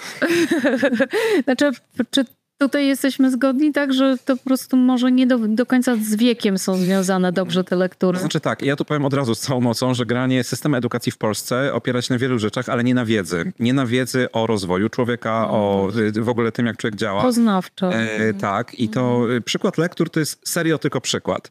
Znaczy, czy tutaj jesteśmy zgodni, tak, że to po prostu może nie do końca z wiekiem są związane dobrze te lektury? Znaczy tak, ja tu powiem od razu z całą mocą, że granie systemu edukacji w Polsce opiera się na wielu rzeczach, ale nie na wiedzy. Nie na wiedzy o rozwoju człowieka, o w ogóle tym, jak człowiek działa. Poznawczo. Tak, i to przykład lektur to jest serio tylko przykład.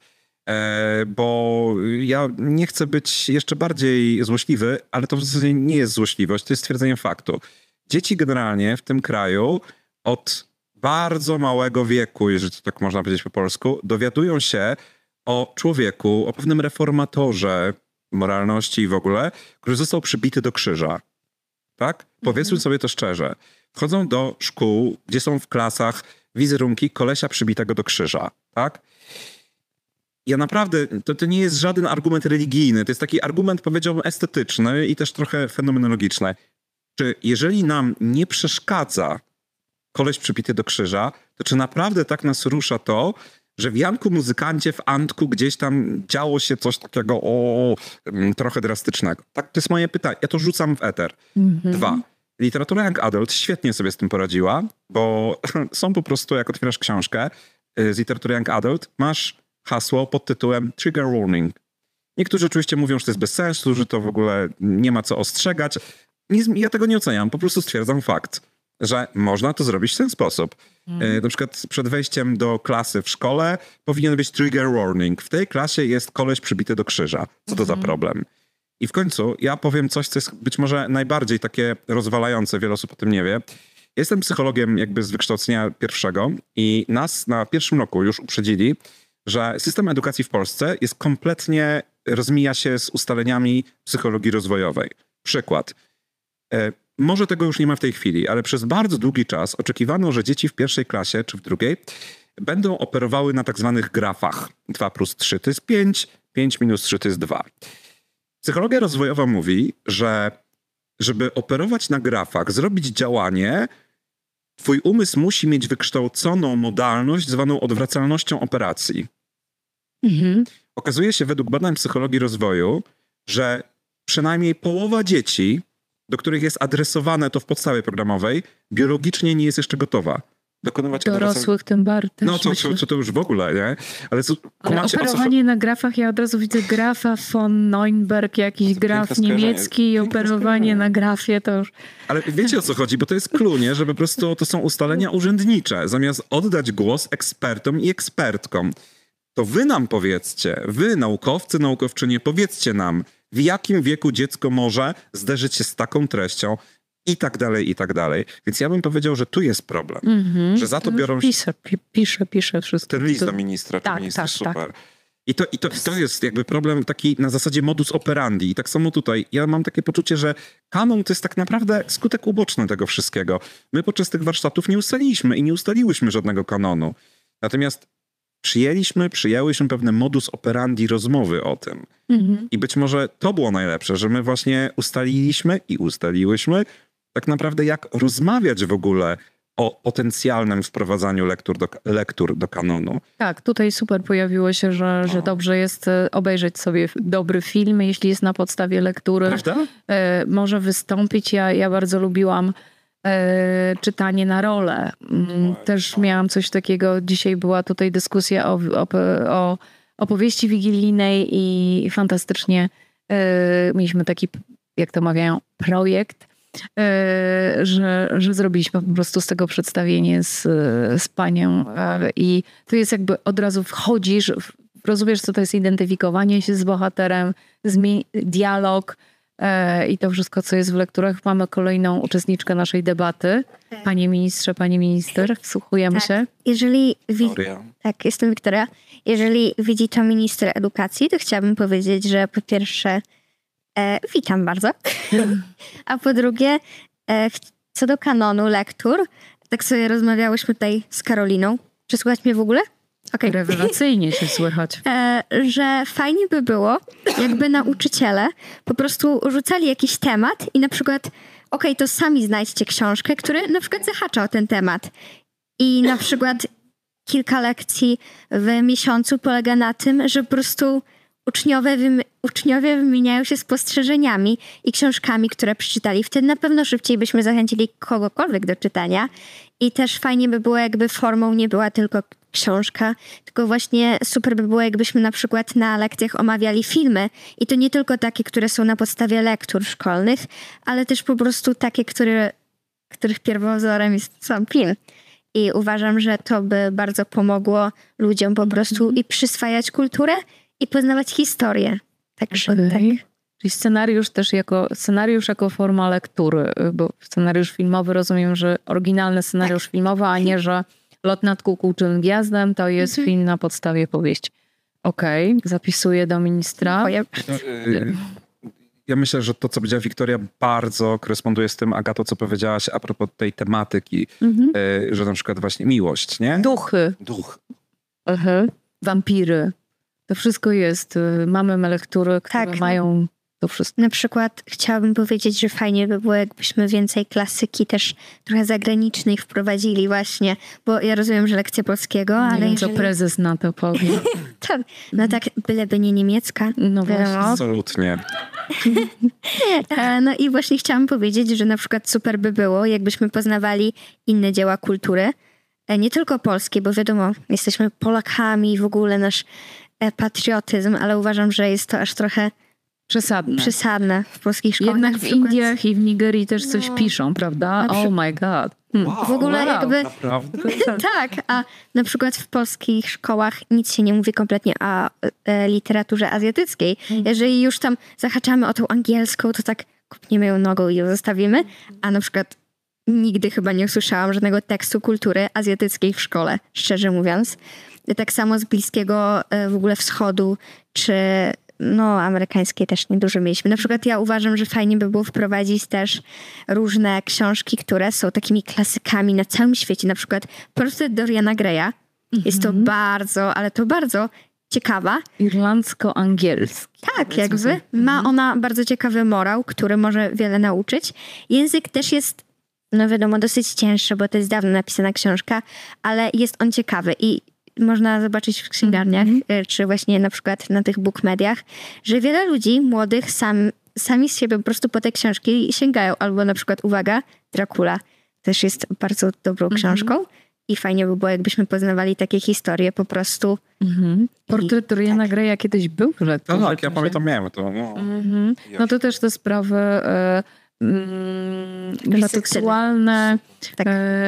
Bo ja nie chcę być jeszcze bardziej złośliwy, ale to w zasadzie nie jest złośliwość, to jest stwierdzenie faktu. Dzieci generalnie w tym kraju od bardzo małego wieku, jeżeli to tak można powiedzieć po polsku, dowiadują się o człowieku, o pewnym reformatorze moralności i w ogóle, który został przybity do krzyża. Tak? Powiedzmy sobie to szczerze. Wchodzą do szkół, gdzie są w klasach wizerunki kolesia przybitego do krzyża. Tak? Ja naprawdę, to nie jest żaden argument religijny, to jest taki argument, powiedziałbym, estetyczny i też trochę fenomenologiczny. Czy jeżeli nam nie przeszkadza koleś przybity do krzyża, to czy naprawdę tak nas rusza to, że w Janku Muzykancie, w Antku gdzieś tam działo się coś takiego trochę drastycznego? Tak, to jest moje pytanie. Ja to rzucam w eter. 2. Literatura Young Adult świetnie sobie z tym poradziła, bo są po prostu, jak otwierasz książkę z literatury Young Adult, masz hasło pod tytułem Trigger Warning. Niektórzy oczywiście mówią, że to jest bez sensu, że to w ogóle nie ma co ostrzegać. Ja tego nie oceniam, po prostu stwierdzam fakt, że można to zrobić w ten sposób. Na przykład przed wejściem do klasy w szkole powinien być trigger warning. W tej klasie jest koleś przybity do krzyża. Co to za problem? I w końcu ja powiem coś, co jest być może najbardziej takie rozwalające, wiele osób o tym nie wie. Jestem psychologiem jakby z wykształcenia pierwszego i nas na pierwszym roku już uprzedzili, że system edukacji w Polsce jest kompletnie, rozmija się z ustaleniami psychologii rozwojowej. Przykład. Może tego już nie ma w tej chwili, ale przez bardzo długi czas oczekiwano, że dzieci w pierwszej klasie czy w drugiej będą operowały na tak zwanych grafach. 2 + 3 to jest 5, 5 - 3 to jest 2. Psychologia rozwojowa mówi, że żeby operować na grafach, zrobić działanie, twój umysł musi mieć wykształconą modalność zwaną odwracalnością operacji. Okazuje się według badań psychologii rozwoju, że przynajmniej połowa dzieci, do których jest adresowane to w podstawie programowej, biologicznie nie jest jeszcze gotowa. dokonywać... Dorosłych tym bardziej. No to już w ogóle, nie? Ale operowanie na grafach, ja od razu widzę grafa von Neuenberg, jakiś graf niemiecki i operowanie na grafie to już... Ale wiecie, o co chodzi? Bo to jest clue, nie? Że po prostu to są ustalenia urzędnicze. Zamiast oddać głos ekspertom i ekspertkom, to wy nam powiedzcie, wy naukowcy, naukowczynie, powiedzcie nam, w jakim wieku dziecko może zderzyć się z taką treścią i tak dalej, i tak dalej. Więc ja bym powiedział, że tu jest problem. Że za to biorą się... Pisze wszystko. Ten list do ministra, tak, minister, tak, super. Tak. I to jest jakby problem taki na zasadzie modus operandi. I tak samo tutaj. Ja mam takie poczucie, że kanon to jest tak naprawdę skutek uboczny tego wszystkiego. My podczas tych warsztatów nie ustaliliśmy i nie ustaliłyśmy żadnego kanonu. Natomiast przyjęłyśmy pewne modus operandi rozmowy o tym. I być może to było najlepsze, że my właśnie ustaliłyśmy tak naprawdę jak rozmawiać w ogóle o potencjalnym wprowadzaniu lektur do kanonu. Tak, tutaj super pojawiło się, że dobrze jest obejrzeć sobie dobry film, jeśli jest na podstawie lektury. Prawda? Może wystąpić. Ja bardzo lubiłam czytanie na rolę. Też miałam coś takiego. Dzisiaj była tutaj dyskusja o opowieści wigilijnej i fantastycznie mieliśmy taki, jak to mawiają, projekt, że zrobiliśmy po prostu z tego przedstawienie z panią i to jest jakby od razu wchodzisz, rozumiesz, co to jest identyfikowanie się z bohaterem, dialog i to wszystko, co jest w lekturach. Mamy kolejną uczestniczkę naszej debaty. Panie ministrze, pani minister, wsłuchujemy się. Tak, jestem Wiktoria. Jeżeli widzi to minister edukacji, to chciałabym powiedzieć, że po pierwsze witam bardzo. A po drugie, co do kanonu lektur, tak sobie rozmawiałyśmy tutaj z Karoliną. Czy słychać mnie w ogóle? Okay. Rewelacyjnie się słychać. Że fajnie by było, jakby nauczyciele po prostu rzucali jakiś temat i na przykład, to sami znajdźcie książkę, która na przykład zahacza o ten temat. I na przykład kilka lekcji w miesiącu polega na tym, że po prostu uczniowie wymieniają się spostrzeżeniami i książkami, które przeczytali. Wtedy na pewno szybciej byśmy zachęcili kogokolwiek do czytania. I też fajnie by było, jakby formą nie była tylko książka, tylko właśnie super by było, jakbyśmy na przykład na lekcjach omawiali filmy. I to nie tylko takie, które są na podstawie lektur szkolnych, ale też po prostu takie, których pierwowzorem jest sam film. I uważam, że to by bardzo pomogło ludziom po prostu i przyswajać kulturę, i poznawać historię. Także tak. Czyli scenariusz jako forma lektury, bo scenariusz filmowy, rozumiem, że oryginalny scenariusz filmowy, a nie, że Lot nad kukułczym gwiazdem to jest film na podstawie powieści. Okej, zapisuję do ministra. Ja myślę, że to, co powiedziała Wiktoria, bardzo koresponduje z tym, Agato, co powiedziałaś a propos tej tematyki, że na przykład właśnie miłość, nie? Duch. Wampiry. To wszystko jest. Mamy lektury, które mają to wszystko. Na przykład chciałabym powiedzieć, że fajnie by było, jakbyśmy więcej klasyki też trochę zagranicznej wprowadzili właśnie, bo ja rozumiem, że lekcja polskiego, ale nie wiem, co prezes na to powie. No tak, byleby nie niemiecka. No właśnie. Absolutnie. No i właśnie chciałam powiedzieć, że na przykład super by było, jakbyśmy poznawali inne dzieła kultury, nie tylko polskie, bo wiadomo, jesteśmy Polakami i w ogóle nasz patriotyzm, ale uważam, że jest to aż trochę przesadne w polskich szkołach. Jednak w Indiach i w Nigerii też coś piszą, prawda? Oh my god. W ogóle jakby... Naprawdę? Tak, a na przykład w polskich szkołach nic się nie mówi kompletnie o literaturze azjatyckiej. Jeżeli już tam zahaczamy o tą angielską, to tak kopniemy ją nogą i ją zostawimy, a na przykład nigdy chyba nie usłyszałam żadnego tekstu kultury azjatyckiej w szkole, szczerze mówiąc. Tak samo z Bliskiego w ogóle Wschodu, czy amerykańskie też niedużo mieliśmy. Na przykład ja uważam, że fajnie by było wprowadzić też różne książki, które są takimi klasykami na całym świecie. Na przykład Portret Doriana Greya. Jest to bardzo ciekawa. Irlandzko-angielski. Tak, jakby. Ma ona bardzo ciekawy morał, który może wiele nauczyć. Język też jest, wiadomo, dosyć cięższy, bo to jest dawno napisana książka, ale jest on ciekawy i można zobaczyć w księgarniach, czy właśnie na przykład na tych bookmediach, że wiele ludzi młodych sami z siebie po prostu po te książki sięgają. Albo na przykład, uwaga, Dracula też jest bardzo dobrą książką i fajnie by było, jakbyśmy poznawali takie historie po prostu. Portret Doriana Greya kiedyś był w lekturze. Tak, ja pamiętam, miałem to. No to też te sprawy seksualne, Tak.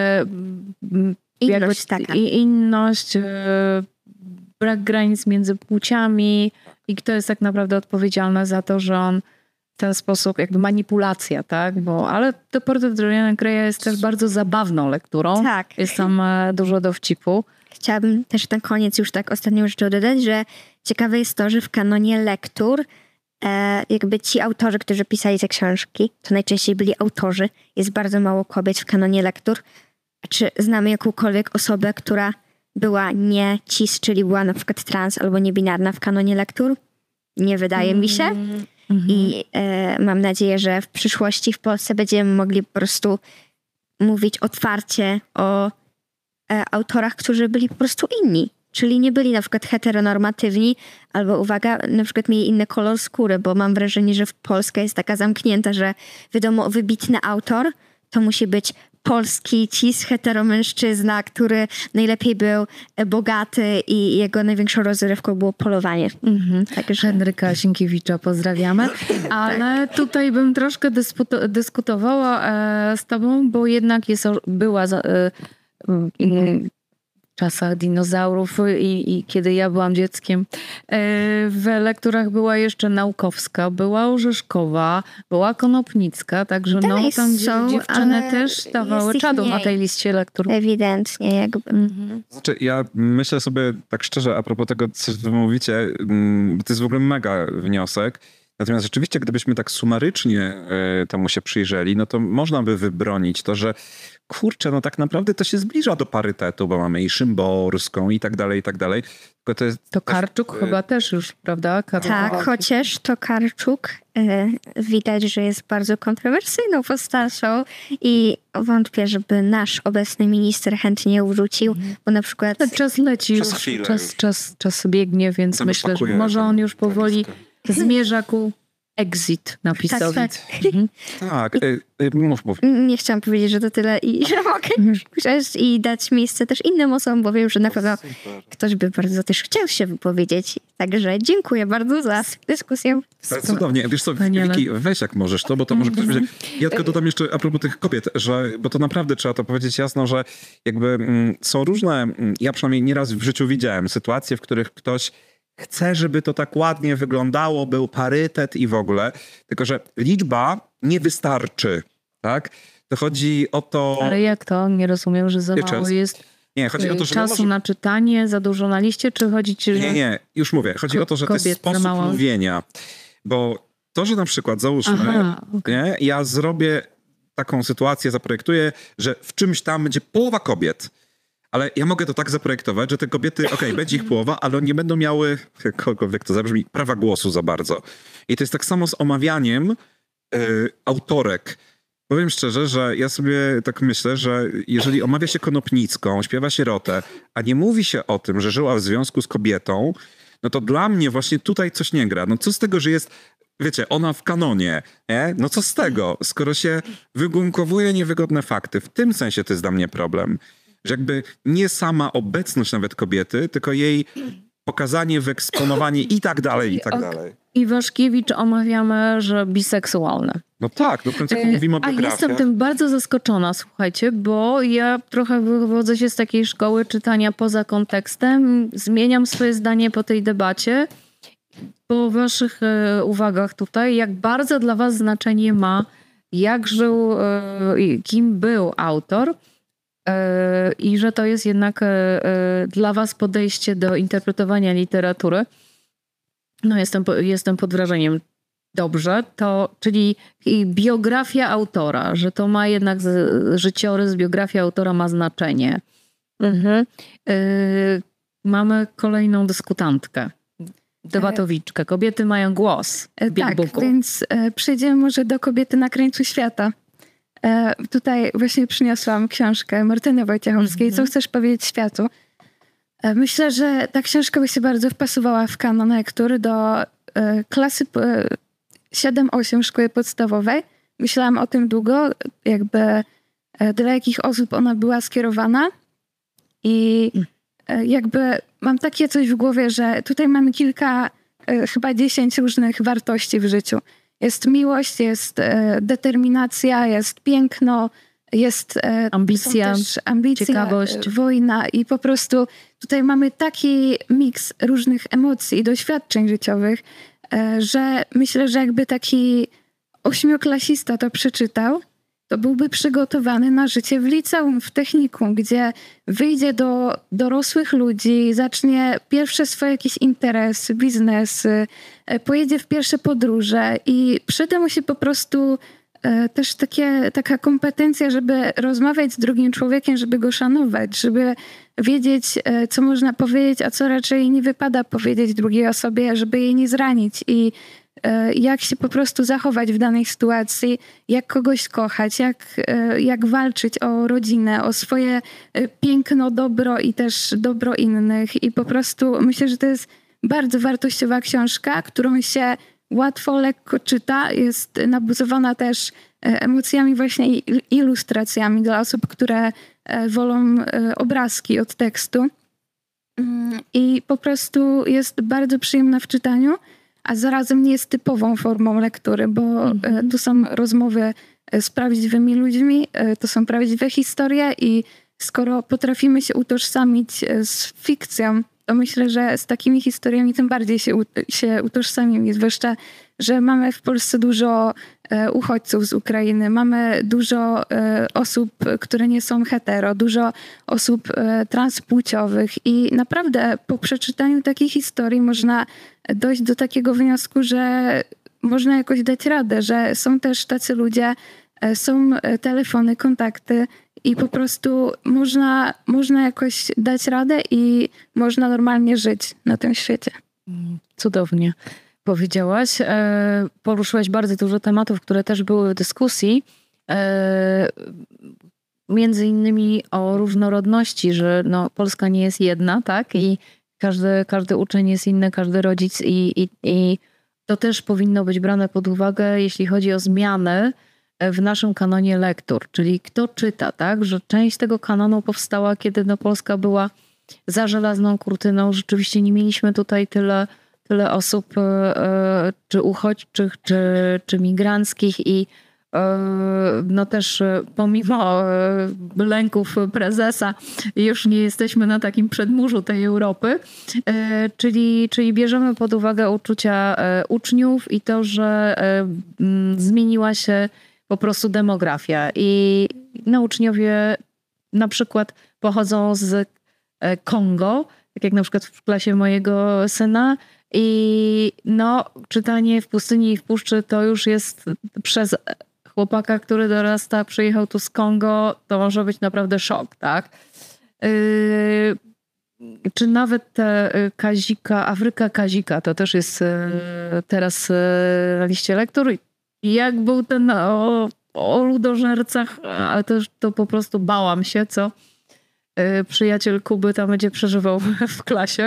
Inność taka. inność, brak granic między płciami i kto jest tak naprawdę odpowiedzialny za to, że on w ten sposób, jakby manipulacja, tak? Ale to Portret Doriana Greya jest też bardzo zabawną lekturą. Tak. Jest tam dużo dowcipu. Chciałabym też na koniec już tak ostatnią rzecz dodać, że ciekawe jest to, że w kanonie lektur jakby ci autorzy, którzy pisali te książki, to najczęściej byli autorzy. Jest bardzo mało kobiet w kanonie lektur. Czy znamy jakąkolwiek osobę, która była nie cis, czyli była na przykład trans albo niebinarna w kanonie lektur? Nie wydaje mi się. I mam nadzieję, że w przyszłości w Polsce będziemy mogli po prostu mówić otwarcie o autorach, którzy byli po prostu inni. Czyli nie byli na przykład heteronormatywni, albo uwaga, na przykład mieli inny kolor skóry, bo mam wrażenie, że Polska jest taka zamknięta, że wiadomo, wybitny autor to musi być polski cis heteromężczyzna, który najlepiej był bogaty i jego największą rozrywką było polowanie. Także Henryka Sienkiewicza pozdrawiamy. Ale tutaj bym troszkę dyskutowała z tobą, bo jednak była w czasach dinozaurów i kiedy ja byłam dzieckiem, w lekturach była jeszcze Naukowska, była Orzeszkowa, była Konopnicka, także Dalej tam są, dziewczyny ale też dawały jest ich czadu na mniej. tej liście lektur. Ewidentnie jakby. Znaczy, ja myślę sobie tak szczerze, a propos tego, co wy mówicie, to jest w ogóle mega wniosek. Natomiast rzeczywiście, gdybyśmy tak sumarycznie temu się przyjrzeli, no to można by wybronić to, że kurczę, no tak naprawdę to się zbliża do parytetu, bo mamy i Szymborską i tak dalej, i tak dalej. Tylko to jest Tokarczuk chyba też już, prawda? Tak, chociaż Tokarczuk widać, że jest bardzo kontrowersyjną postacią i wątpię, żeby nasz obecny minister chętnie wrócił, bo na przykład... Czas leci, Przez chwilę czas biegnie, więc Tam myślę, że pakuje może on już ten powoli zmierza ku exit napisowi. Tak. Tak, mów. Nie chciałam powiedzieć, że to tyle i że mogę już przejść i dać miejsce też innym osobom, bo wiem, że na pewno ktoś by bardzo też chciał się wypowiedzieć. Także dziękuję bardzo za dyskusję. Cudownie. Wiesz co, Wiki, weź jak możesz to, bo to może ktoś będzie... Ja tylko dodam jeszcze a propos tych kobiet, bo to naprawdę trzeba to powiedzieć jasno, że jakby są różne, ja przynajmniej nieraz w życiu widziałem sytuacje, w których ktoś chce, żeby to tak ładnie wyglądało, był parytet i w ogóle, tylko że liczba nie wystarczy, tak? To chodzi o to... Ale jak to? Nie rozumiem, że za Jeszcze mało raz? jest Nie, chodzi o to, że... czasu na czytanie, za dużo na liście, czy chodzi ci, że... Nie, już mówię. Chodzi o to, że to jest kobiet za sposób mało. mówienia. Bo to, że na przykład załóżmy, nie, ja zrobię taką sytuację, zaprojektuję, że w czymś tam będzie połowa kobiet. Ale ja mogę to tak zaprojektować, że te kobiety, będzie ich połowa, ale nie będą miały, jakkolwiek to zabrzmi, prawa głosu za bardzo. I to jest tak samo z omawianiem autorek. Powiem szczerze, że ja sobie tak myślę, że jeżeli omawia się Konopnicką, śpiewa się Rotę, a nie mówi się o tym, że żyła w związku z kobietą, no to dla mnie właśnie tutaj coś nie gra. No co z tego, że jest, wiecie, ona w kanonie, nie? No co z tego, skoro się wygumkowuje niewygodne fakty. W tym sensie to jest dla mnie problem. Że jakby nie sama obecność nawet kobiety, tylko jej pokazanie, wyeksponowanie i tak dalej, i tak dalej. I Waszkiewicz omawiamy, że biseksualny. No tak, no w końcu jak mówimy o A biografiach. jestem tym bardzo zaskoczona, słuchajcie, bo ja trochę wywodzę się z takiej szkoły czytania poza kontekstem. Zmieniam swoje zdanie po tej debacie, po waszych uwagach tutaj, jak bardzo dla was znaczenie ma, jak żył, kim był autor, i że to jest jednak dla was podejście do interpretowania literatury. No jestem pod wrażeniem. Dobrze, czyli biografia autora, że to ma jednak życiorys, biografia autora ma znaczenie. Mamy kolejną dyskutantkę, debatowiczkę. Kobiety mają głos w Big Tak, Booku. więc przejdziemy może do Kobiety na krańcu świata. Tutaj właśnie przyniosłam książkę Martyny Wojciechowskiej, Co chcesz powiedzieć światu. Myślę, że ta książka by się bardzo wpasowała w kanon lektur do klasy 7-8 szkoły podstawowej. Myślałam o tym długo, jakby dla jakich osób ona była skierowana. I jakby mam takie coś w głowie, że tutaj mamy kilka, chyba 10 różnych wartości w życiu. Jest miłość, jest determinacja, jest piękno, jest ambicja, ciekawość, wojna i po prostu tutaj mamy taki miks różnych emocji i doświadczeń życiowych, że myślę, że jakby taki 8-klasista to przeczytał, to byłby przygotowany na życie w liceum, w technikum, gdzie wyjdzie do dorosłych ludzi, zacznie pierwsze swoje jakieś interesy, biznesy, pojedzie w pierwsze podróże i przyda mu się po prostu też taka kompetencja, żeby rozmawiać z drugim człowiekiem, żeby go szanować, żeby wiedzieć, co można powiedzieć, a co raczej nie wypada powiedzieć drugiej osobie, żeby jej nie zranić i jak się po prostu zachować w danej sytuacji, jak kogoś kochać, jak walczyć o rodzinę, o swoje piękno, dobro i też dobro innych. I po prostu myślę, że to jest bardzo wartościowa książka, którą się łatwo, lekko czyta. Jest nabuzowana też emocjami właśnie i ilustracjami dla osób, które wolą obrazki od tekstu. I po prostu jest bardzo przyjemna w czytaniu, a zarazem nie jest typową formą lektury, bo tu są rozmowy z prawdziwymi ludźmi, to są prawdziwe historie i skoro potrafimy się utożsamić z fikcją, to myślę, że z takimi historiami tym bardziej się utożsamimy, zwłaszcza, że mamy w Polsce dużo uchodźców z Ukrainy, mamy dużo osób, które nie są hetero, dużo osób transpłciowych i naprawdę po przeczytaniu takiej historii można dojść do takiego wniosku, że można jakoś dać radę, że są też tacy ludzie, są telefony, kontakty i po prostu można jakoś dać radę i można normalnie żyć na tym świecie. Cudownie powiedziałaś. Poruszyłaś bardzo dużo tematów, które też były w dyskusji. Między innymi o różnorodności, że no, Polska nie jest jedna, tak? I każdy uczeń jest inny, każdy rodzic i to też powinno być brane pod uwagę, jeśli chodzi o zmiany w naszym kanonie lektur, czyli kto czyta, tak? Że część tego kanonu powstała, kiedy no, Polska była za żelazną kurtyną. Rzeczywiście nie mieliśmy tutaj tyle osób, czy uchodźczych, czy migranckich i no też pomimo lęków prezesa już nie jesteśmy na takim przedmurzu tej Europy, czyli bierzemy pod uwagę uczucia uczniów i to, że zmieniła się po prostu demografia i no, uczniowie na przykład pochodzą z Kongo, tak jak na przykład w klasie mojego syna i no czytanie w pustyni i w puszczy to już jest przez chłopaka, który dorasta, przyjechał tu z Kongo, to może być naprawdę szok, tak? Czy nawet Kazika, Afryka Kazika, to też jest teraz na liście lektur. Jak był ten o ludożercach, ale to po prostu bałam się, co przyjaciel Kuby tam będzie przeżywał w klasie.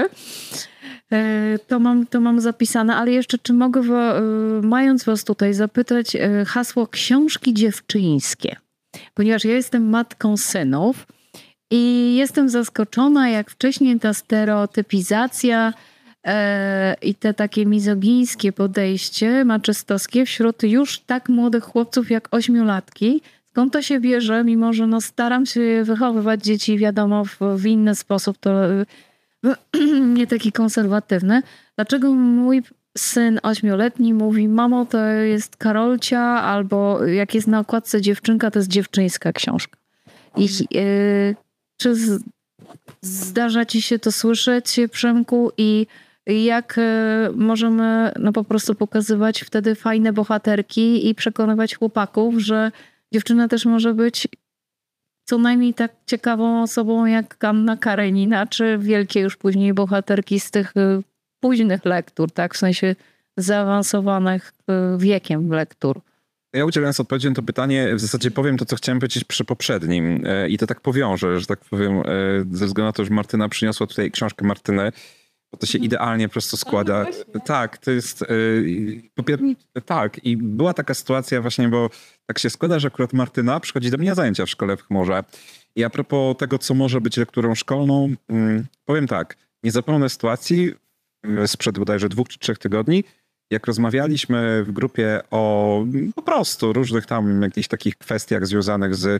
To mam zapisane, ale jeszcze czy mogę, mając was tutaj, zapytać hasło książki dziewczyńskie? Ponieważ ja jestem matką synów i jestem zaskoczona, jak wcześniej ta stereotypizacja i te takie mizogińskie podejście maczystowskie wśród już tak młodych chłopców jak 8-latki. Skąd to się bierze, mimo że no staram się wychowywać dzieci, wiadomo, w inny sposób, to nie taki konserwatywny. Dlaczego mój syn 8-letni mówi: mamo, to jest Karolcia, albo jak jest na okładce dziewczynka, to jest dziewczyńska książka. I czy zdarza ci się to słyszeć, Przemku, i jak możemy no po prostu pokazywać wtedy fajne bohaterki i przekonywać chłopaków, że dziewczyna też może być co najmniej tak ciekawą osobą jak Anna Karenina, czy wielkie już później bohaterki z tych późnych lektur, tak? W sensie zaawansowanych wiekiem lektur. Ja udzielając odpowiedzi na to pytanie, w zasadzie powiem to, co chciałem powiedzieć przy poprzednim i to tak powiążę, że tak powiem, ze względu na to, że Martyna przyniosła tutaj książkę Martyny, bo to się idealnie po prostu składa. Tak, to jest... tak, i była taka sytuacja właśnie, bo tak się składa, że akurat Martyna przychodzi do mnie na zajęcia w szkole w Chmurze I a propos tego, co może być lekturą szkolną, powiem tak, nie zapomnę sytuacji sprzed bodajże 2 czy 3 tygodni, jak rozmawialiśmy w grupie o po prostu różnych tam jakichś takich kwestiach związanych z...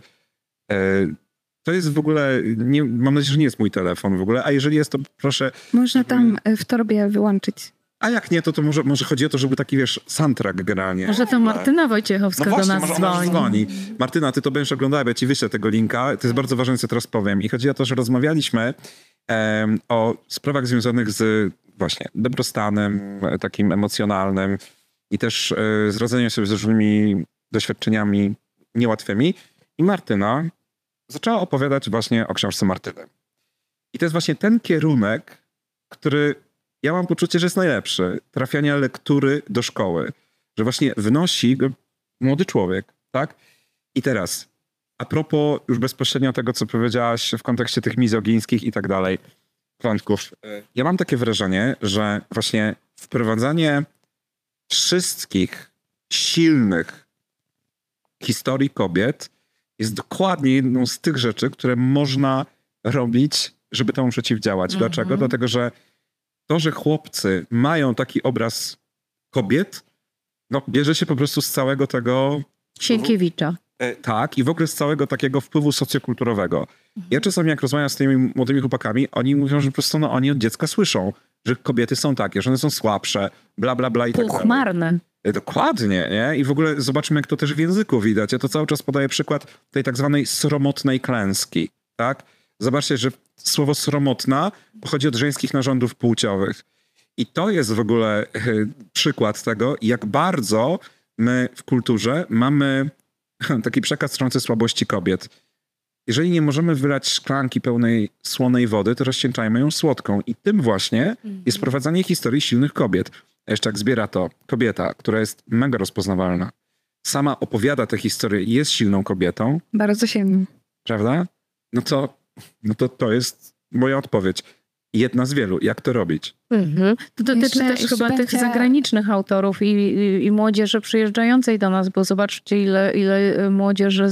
To jest w ogóle, mam nadzieję, że nie jest mój telefon w ogóle, a jeżeli jest, to proszę... Można tam w torbie wyłączyć. A jak nie, to może chodzi o to, żeby taki, wiesz, soundtrack generalnie. Może to Martyna Wojciechowska no właśnie, do nas może dzwoni. Martyna, ty to będziesz oglądała, ja ci wyślę tego linka. To jest bardzo ważne, co teraz powiem. I chodzi o to, że rozmawialiśmy o sprawach związanych z właśnie dobrostanem, takim emocjonalnym i też z radzeniem sobie z różnymi doświadczeniami niełatwymi. I Martyna zaczęła opowiadać właśnie o książce Martyny. I to jest właśnie ten kierunek, który ja mam poczucie, że jest najlepszy. Trafiania lektury do szkoły. Że właśnie wnosi go młody człowiek, tak? I teraz, a propos już bezpośrednio tego, co powiedziałaś w kontekście tych mizogińskich i tak dalej wątków. Ja mam takie wrażenie, że właśnie wprowadzanie wszystkich silnych historii kobiet jest dokładnie jedną z tych rzeczy, które można robić, żeby temu przeciwdziałać. Dlaczego? Dlatego, że to, że chłopcy mają taki obraz kobiet, no bierze się po prostu z całego tego... Sienkiewicza. Tak, i w ogóle z całego takiego wpływu socjokulturowego. Ja czasami jak rozmawiam z tymi młodymi chłopakami, oni mówią, że po prostu oni od dziecka słyszą, że kobiety są takie, że one są słabsze, bla, bla, bla i tak dalej. Puchmarne. Dokładnie, nie? I w ogóle zobaczmy, jak to też w języku widać. Ja to cały czas podaję przykład tej tak zwanej sromotnej klęski, tak? Zobaczcie, że słowo sromotna pochodzi od żeńskich narządów płciowych. I to jest w ogóle przykład tego, jak bardzo my w kulturze mamy taki przekaz dotyczący słabości kobiet. Jeżeli nie możemy wylać szklanki pełnej słonej wody, to rozcieńczajmy ją słodką. I tym właśnie jest prowadzenie historii silnych kobiet. A jeszcze jak zbiera to kobieta, która jest mega rozpoznawalna, sama opowiada tę historię i jest silną kobietą. Bardzo silną. Prawda? To jest moja odpowiedź. Jedna z wielu. Jak to robić? To dotyczy też chyba tych zagranicznych autorów i młodzieży przyjeżdżającej do nas, bo zobaczcie, ile młodzieży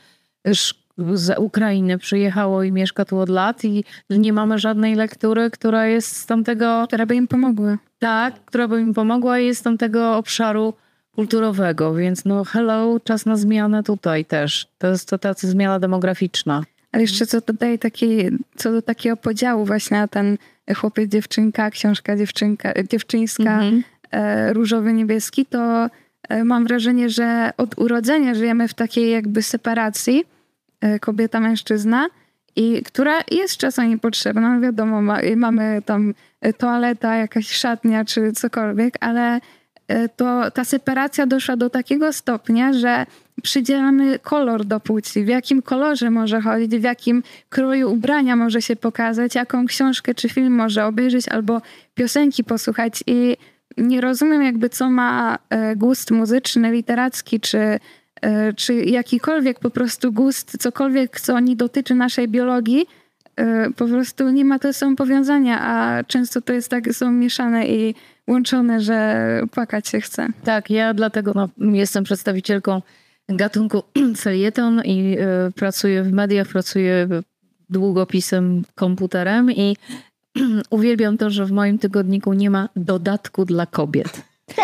z Ukrainy przyjechało i mieszka tu od lat i nie mamy żadnej lektury, która jest z tamtego... Która by im pomogła. Tak, która by im pomogła i jest z tamtego obszaru kulturowego, więc no hello, czas na zmianę tutaj też. To jest to tacy zmiana demograficzna. Ale jeszcze co do takiego podziału właśnie na ten chłopiec, dziewczynka, książka dziewczyńska, różowy, niebieski, to mam wrażenie, że od urodzenia żyjemy w takiej jakby separacji kobieta, mężczyzna, i która jest czasami potrzebna. No wiadomo, mamy tam toaleta, jakaś szatnia czy cokolwiek, ale ta separacja doszła do takiego stopnia, że przydzielamy kolor do płci, w jakim kolorze może chodzić, w jakim kroju ubrania może się pokazać, jaką książkę czy film może obejrzeć albo piosenki posłuchać. I nie rozumiem jakby co ma gust muzyczny, literacki czy jakikolwiek po prostu gust, cokolwiek co nie dotyczy naszej biologii, po prostu nie ma to są powiązania, a często to jest tak, są mieszane i łączone, że płakać się chce. Tak, ja dlatego jestem przedstawicielką gatunku felieton i pracuję w mediach, pracuję długopisem, komputerem i uwielbiam to, że w moim tygodniku nie ma dodatku dla kobiet.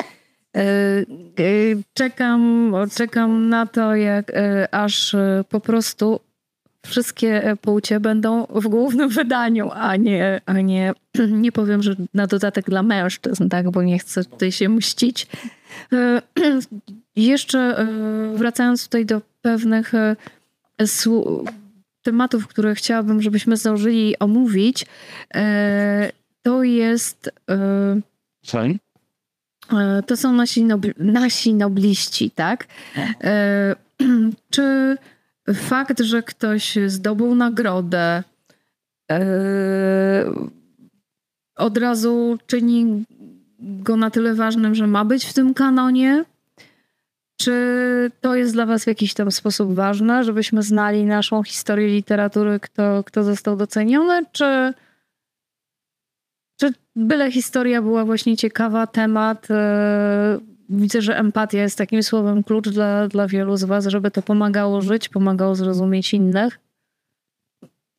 Czekam na to, aż po prostu wszystkie płcie będą w głównym wydaniu, a nie powiem, że na dodatek dla mężczyzn, tak, bo nie chcę tutaj się mścić. Jeszcze wracając tutaj do pewnych tematów, które chciałabym, żebyśmy zdążyli omówić, to jest... To są nasi nobliści, tak? Czy fakt, że ktoś zdobył nagrodę, od razu czyni go na tyle ważnym, że ma być w tym kanonie? Czy to jest dla was w jakiś tam sposób ważne, żebyśmy znali naszą historię literatury, kto został doceniony, czy byle historia była właśnie ciekawa, temat? Widzę, że empatia jest takim słowem klucz dla wielu z was, żeby to pomagało żyć, pomagało zrozumieć innych.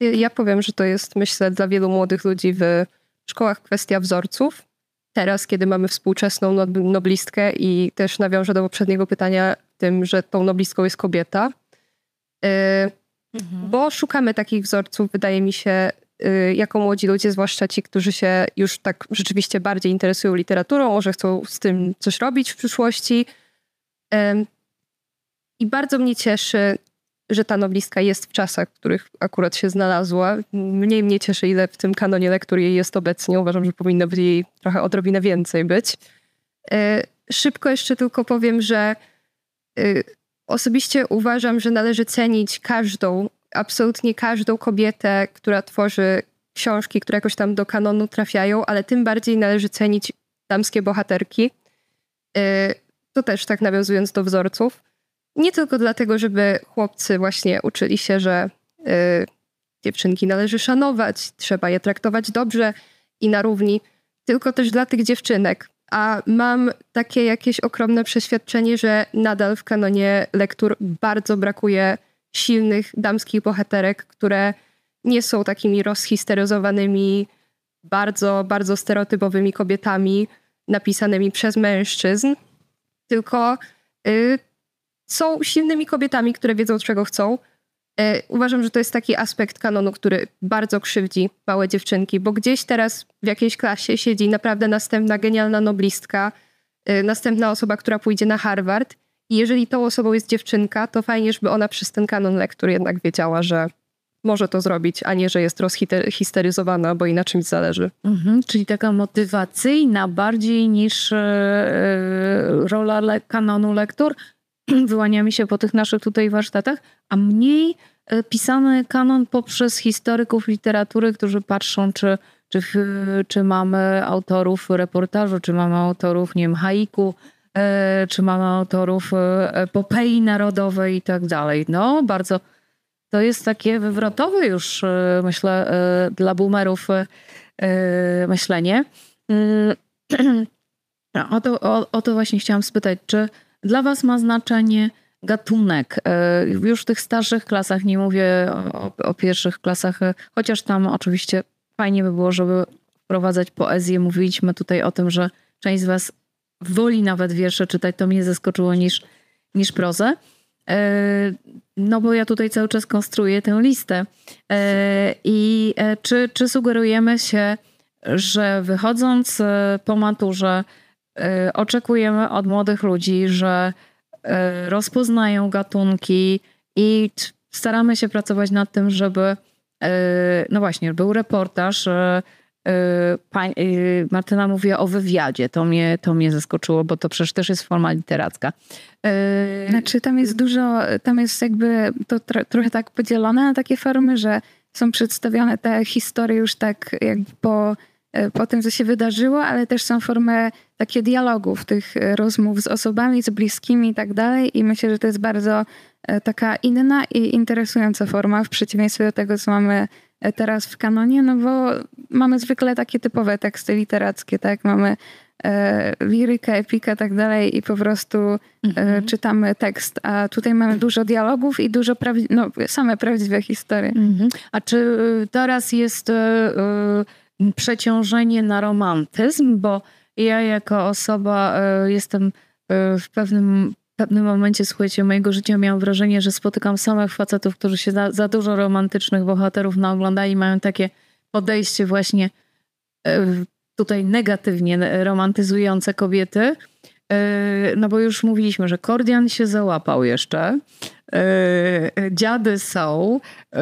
Ja powiem, że to jest, myślę, dla wielu młodych ludzi w szkołach kwestia wzorców. Teraz, kiedy mamy współczesną noblistkę i też nawiążę do poprzedniego pytania tym, że tą noblistką jest kobieta, bo szukamy takich wzorców, wydaje mi się, jako młodzi ludzie, zwłaszcza ci, którzy się już tak rzeczywiście bardziej interesują literaturą, może chcą z tym coś robić w przyszłości. I bardzo mnie cieszy, że ta noblistka jest w czasach, w których akurat się znalazła. Mniej mnie cieszy, ile w tym kanonie lektur jej jest obecnie. Uważam, że powinno być jej trochę odrobinę więcej być. Szybko jeszcze tylko powiem, że osobiście uważam, że należy cenić absolutnie każdą kobietę, która tworzy książki, które jakoś tam do kanonu trafiają, ale tym bardziej należy cenić damskie bohaterki. To też tak nawiązując do wzorców. Nie tylko dlatego, żeby chłopcy właśnie uczyli się, że dziewczynki należy szanować, trzeba je traktować dobrze i na równi, tylko też dla tych dziewczynek. A mam takie jakieś ogromne przeświadczenie, że nadal w kanonie lektur bardzo brakuje silnych damskich bohaterek, które nie są takimi rozhisteryzowanymi, bardzo, bardzo stereotypowymi kobietami napisanymi przez mężczyzn, tylko są silnymi kobietami, które wiedzą, czego chcą. Uważam, że to jest taki aspekt kanonu, który bardzo krzywdzi małe dziewczynki, bo gdzieś teraz w jakiejś klasie siedzi naprawdę następna genialna noblistka, następna osoba, która pójdzie na Harvard. I jeżeli tą osobą jest dziewczynka, to fajnie, żeby ona przez ten kanon lektur jednak wiedziała, że może to zrobić, a nie, że jest rozhisteryzowana, bo jej na czymś zależy. Czyli taka motywacyjna bardziej niż rola kanonu lektur. Wyłania mi się po tych naszych tutaj warsztatach, a mniej pisany kanon poprzez historyków literatury, którzy patrzą, czy mamy autorów reportażu, czy mamy autorów, nie wiem, haiku, czy mamy autorów epopei narodowej i tak dalej. No, bardzo to jest takie wywrotowe już, myślę, dla boomerów myślenie. O to właśnie chciałam spytać, czy dla was ma znaczenie gatunek? Już w tych starszych klasach, nie mówię o pierwszych klasach, chociaż tam oczywiście fajnie by było, żeby wprowadzać poezję. Mówiliśmy tutaj o tym, że część z was woli nawet wiersze czytać, to mnie zaskoczyło niż prozę. No bo ja tutaj cały czas konstruuję tę listę. I czy sugerujemy się, że wychodząc po maturze oczekujemy od młodych ludzi, że rozpoznają gatunki i staramy się pracować nad tym, żeby no właśnie, był reportaż. Martyna mówiła o wywiadzie. To mnie zaskoczyło, bo to przecież też jest forma literacka. Znaczy tam jest jakby to trochę tak podzielone na takie formy, że są przedstawione te historie już tak jakby po tym, co się wydarzyło, ale też są formy takie dialogów, tych rozmów z osobami, z bliskimi i tak dalej. I myślę, że to jest bardzo taka inna i interesująca forma w przeciwieństwie do tego, co mamy teraz w kanonie, no bo mamy zwykle takie typowe teksty literackie, tak? Mamy lirykę, epikę i tak dalej i po prostu czytamy tekst. A tutaj mamy dużo dialogów i dużo same prawdziwe historie. A czy teraz jest przeciążenie na romantyzm? Bo ja jako osoba jestem w pewnym momencie, słuchajcie, mojego życia miałam wrażenie, że spotykam samych facetów, którzy się za dużo romantycznych bohaterów naoglądali, mają takie podejście właśnie tutaj negatywnie romantyzujące kobiety. No bo już mówiliśmy, że Kordian się załapał jeszcze. Dziady są.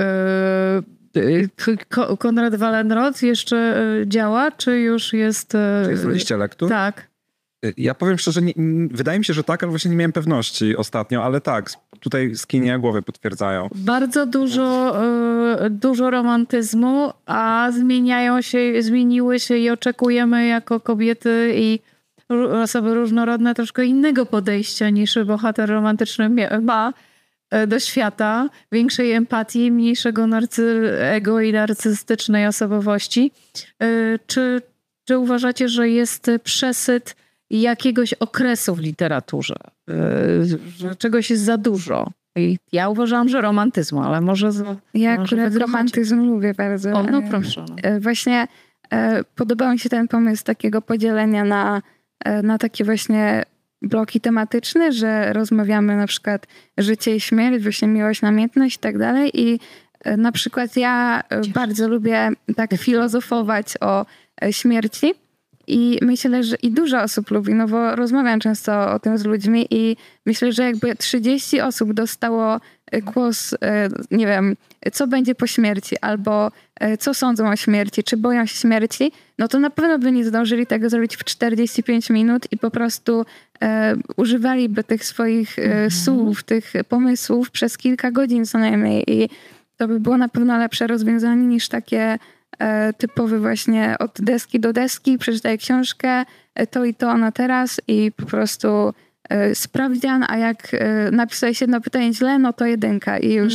Konrad Wallenrod jeszcze działa, czy już jest... Czy jest w liście lektur? Tak. Ja powiem szczerze, wydaje mi się, że tak, ale właśnie nie miałem pewności ostatnio, ale tak, tutaj skinie głowy potwierdzają. Bardzo dużo romantyzmu, a zmieniły się i oczekujemy jako kobiety i osoby różnorodne troszkę innego podejścia niż bohater romantyczny ma do świata, większej empatii, mniejszego ego i narcystycznej osobowości. Czy uważacie, że jest przesyt jakiegoś okresu w literaturze? Że czegoś jest za dużo? I ja uważałam, że romantyzmu, ale może... Ja może akurat romantyzm lubię bardzo. O, no proszę. Właśnie podobał mi się ten pomysł takiego podzielenia na takie właśnie bloki tematyczne, że rozmawiamy na przykład życie i śmierć, właśnie miłość, namiętność i tak dalej. I na przykład ja bardzo lubię tak filozofować o śmierci. I myślę, że i dużo osób lubi, no bo rozmawiam często o tym z ludźmi i myślę, że jakby 30 osób dostało głos, nie wiem, co będzie po śmierci, albo co sądzą o śmierci, czy boją się śmierci, no to na pewno by nie zdążyli tego zrobić w 45 minut i po prostu używaliby tych swoich słów, tych pomysłów przez kilka godzin co najmniej i to by było na pewno lepsze rozwiązanie niż takie typowy właśnie od deski do deski, przeczytaj książkę, to i to na teraz i po prostu sprawdzian, a jak napisałeś jedno pytanie źle, no to 1 i już.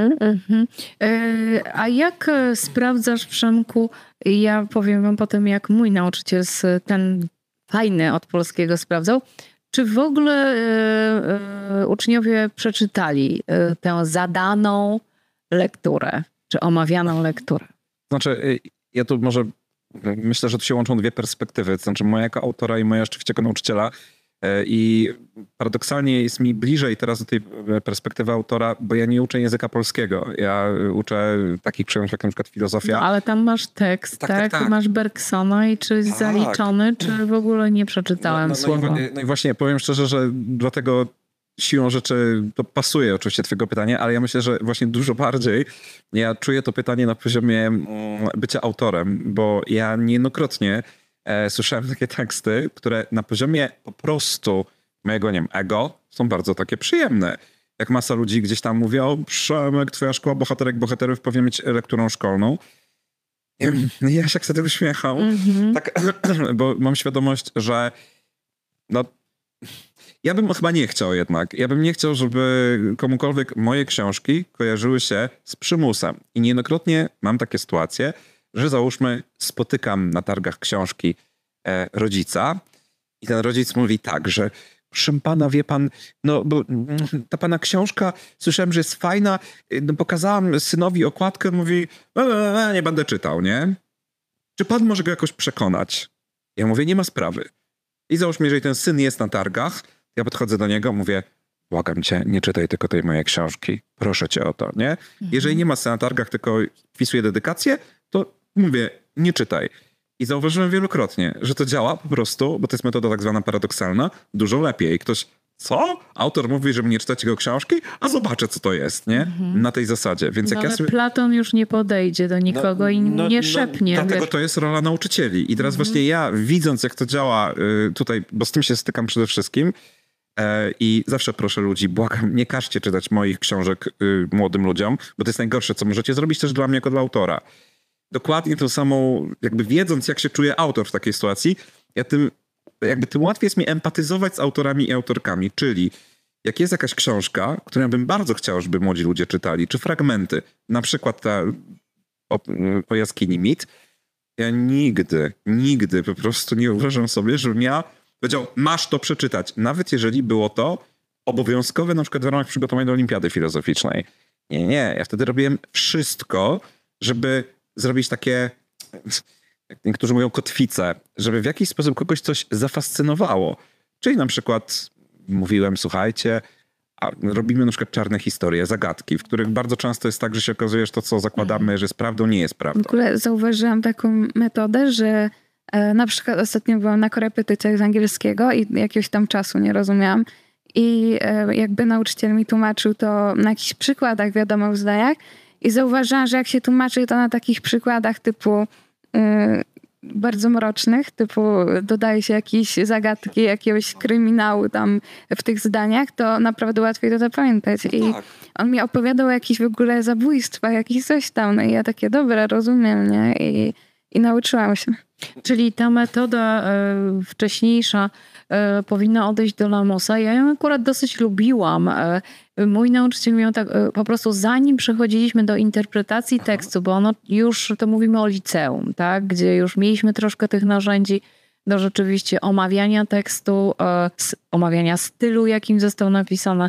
A jak sprawdzasz, Przemku, ja powiem wam potem, jak mój nauczyciel ten fajny od polskiego sprawdzał, czy w ogóle uczniowie przeczytali tę zadaną lekturę, czy omawianą lekturę? Znaczy, ja tu może myślę, że tu się łączą dwie perspektywy. To znaczy moja jako autora i moja rzeczywiście jako nauczyciela. I paradoksalnie jest mi bliżej teraz do tej perspektywy autora, bo ja nie uczę języka polskiego. Ja uczę takich książek jak na przykład filozofia. No, ale tam masz tekst, tak? Masz Bergsona i czy jest zaliczony, czy w ogóle nie przeczytałem słowa? No i właśnie powiem szczerze, że dlatego siłą rzeczy to pasuje oczywiście twojego pytania, ale ja myślę, że właśnie dużo bardziej ja czuję to pytanie na poziomie bycia autorem, bo ja niejednokrotnie słyszałem takie teksty, które na poziomie po prostu mojego, nie wiem, ego są bardzo takie przyjemne. Jak masa ludzi gdzieś tam mówi, o Przemek, twoja szkoła bohaterek, bohaterów powinien mieć lekturą szkolną. Ja się wtedy uśmiecham, tak, bo mam świadomość, że no, ja bym chyba nie chciał jednak. Ja bym nie chciał, żeby komukolwiek moje książki kojarzyły się z przymusem. I niejednokrotnie mam takie sytuacje, że załóżmy spotykam na targach książki rodzica i ten rodzic mówi tak, że proszę pana, wie pan, no bo ta pana książka, słyszałem, że jest fajna, no, pokazałam synowi okładkę, on mówi, nie będę czytał, nie? Czy pan może go jakoś przekonać? Ja mówię, nie ma sprawy. I załóżmy, jeżeli ten syn jest na targach, ja podchodzę do niego, mówię, błagam cię, nie czytaj tylko tej mojej książki, proszę cię o to, nie? Jeżeli nie ma syna na targach, tylko wpisuje dedykację, to mówię, nie czytaj. I zauważyłem wielokrotnie, że to działa po prostu, bo to jest metoda tak zwana paradoksalna, dużo lepiej. Ktoś, co? Autor mówi, żeby nie czytać jego książki, a zobaczę, co to jest, nie? Na tej zasadzie. Więc jak ale Platon już nie podejdzie do nikogo i nie szepnie. Dlatego to jest rola nauczycieli. I teraz właśnie ja, widząc, jak to działa tutaj, bo z tym się stykam przede wszystkim, i zawsze proszę ludzi, błagam, nie każcie czytać moich książek młodym ludziom, bo to jest najgorsze, co możecie zrobić też dla mnie jako dla autora. Dokładnie tą samą, jakby wiedząc, jak się czuje autor w takiej sytuacji, tym łatwiej jest mi empatyzować z autorami i autorkami, czyli jak jest jakaś książka, którą bym bardzo chciał, żeby młodzi ludzie czytali, czy fragmenty, na przykład ta o jaskini Mit, ja nigdy po prostu nie uważam sobie, żebym ja powiedział, masz to przeczytać, nawet jeżeli było to obowiązkowe na przykład w ramach przygotowania do olimpiady filozoficznej. Nie, ja wtedy robiłem wszystko, żeby zrobić takie, jak niektórzy mówią, kotwice, żeby w jakiś sposób kogoś coś zafascynowało. Czyli na przykład mówiłem, słuchajcie, robimy na przykład czarne historie, zagadki, w których bardzo często jest tak, że się okazuje, że to, co zakładamy, że jest prawdą, nie jest prawdą. W ogóle zauważyłam taką metodę, że na przykład ostatnio byłam na korepetycjach z angielskiego i jakiegoś tam czasu nie rozumiałam. I jakby nauczyciel mi tłumaczył to na jakichś przykładach, wiadomych zdaniach. I zauważyłam, że jak się tłumaczy to na takich przykładach typu bardzo mrocznych, typu dodaje się jakieś zagadki, jakiegoś kryminału tam w tych zdaniach, to naprawdę łatwiej to zapamiętać. I on mi opowiadał o jakichś w ogóle zabójstwach, jakiś coś tam. No i ja takie, dobra, rozumiem, nie? I nauczyłam się. Czyli ta metoda wcześniejsza powinna odejść do lamusa. Ja ją akurat dosyć lubiłam. Mój nauczyciel miał tak, po prostu zanim przechodziliśmy do interpretacji tekstu, bo ono już, to mówimy o liceum, tak, gdzie już mieliśmy troszkę tych narzędzi do rzeczywiście omawiania tekstu, omawiania stylu, jakim został napisany,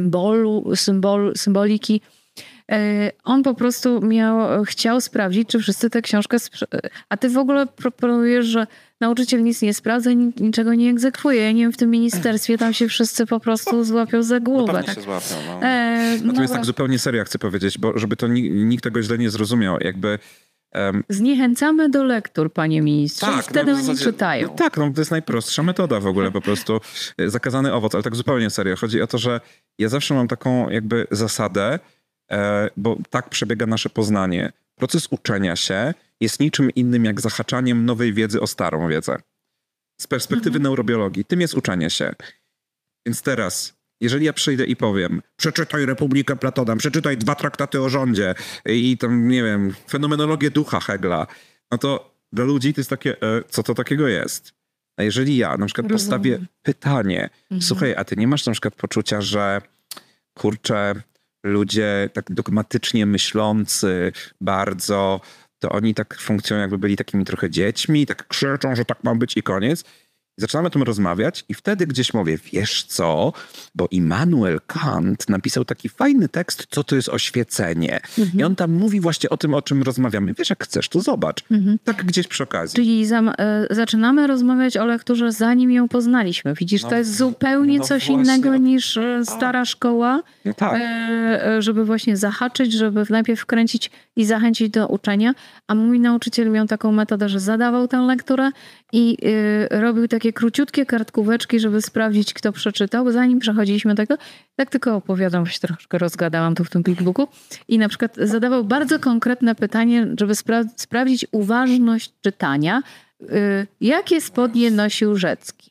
symboliki. On po prostu chciał sprawdzić, czy wszyscy tę książkę... A ty w ogóle proponujesz, że nauczyciel nic nie sprawdza, niczego nie egzekwuje. Ja nie wiem, w tym ministerstwie tam się wszyscy po prostu złapią za głowę. No, tak się złapią, no. Natomiast tak zupełnie serio chcę powiedzieć, bo żeby to nikt tego źle nie zrozumiał, jakby... Zniechęcamy do lektur, panie ministrze, tak, i wtedy w zasadzie, oni czytają. Tak, to jest najprostsza metoda w ogóle, po prostu zakazany owoc, ale tak zupełnie serio. Chodzi o to, że ja zawsze mam taką jakby zasadę, bo tak przebiega nasze poznanie. Proces uczenia się jest niczym innym jak zahaczaniem nowej wiedzy o starą wiedzę. Z perspektywy neurobiologii, tym jest uczenie się. Więc teraz, jeżeli ja przyjdę i powiem, przeczytaj Republikę Platona, przeczytaj 2 traktaty o rządzie i tam, nie wiem, fenomenologię ducha Hegla, no to dla ludzi to jest takie, co to takiego jest? A jeżeli ja na przykład postawię pytanie, słuchaj, a ty nie masz na przykład poczucia, że kurczę, ludzie tak dogmatycznie myślący bardzo, to oni tak funkcjonują, jakby byli takimi trochę dziećmi, tak krzyczą, że tak ma być i koniec. I zaczynamy o tym rozmawiać i wtedy gdzieś mówię, wiesz co, bo Immanuel Kant napisał taki fajny tekst, co to jest oświecenie. I on tam mówi właśnie o tym, o czym rozmawiamy. Wiesz, jak chcesz, to zobacz. Tak gdzieś przy okazji. Czyli zaczynamy rozmawiać o lekturze, zanim ją poznaliśmy. Widzisz, to jest zupełnie coś innego niż stara szkoła. No tak. Żeby właśnie zahaczyć, żeby najpierw wkręcić i zachęcić do uczenia. A mój nauczyciel miał taką metodę, że zadawał tę lekturę i robił takie króciutkie kartkóweczki, żeby sprawdzić, kto przeczytał, bo zanim przechodziliśmy tego, tak tylko opowiadam, się troszkę rozgadałam tu w tym Big-Booku, i na przykład zadawał bardzo konkretne pytanie, żeby sprawdzić uważność czytania. Jakie spodnie nosił Rzecki?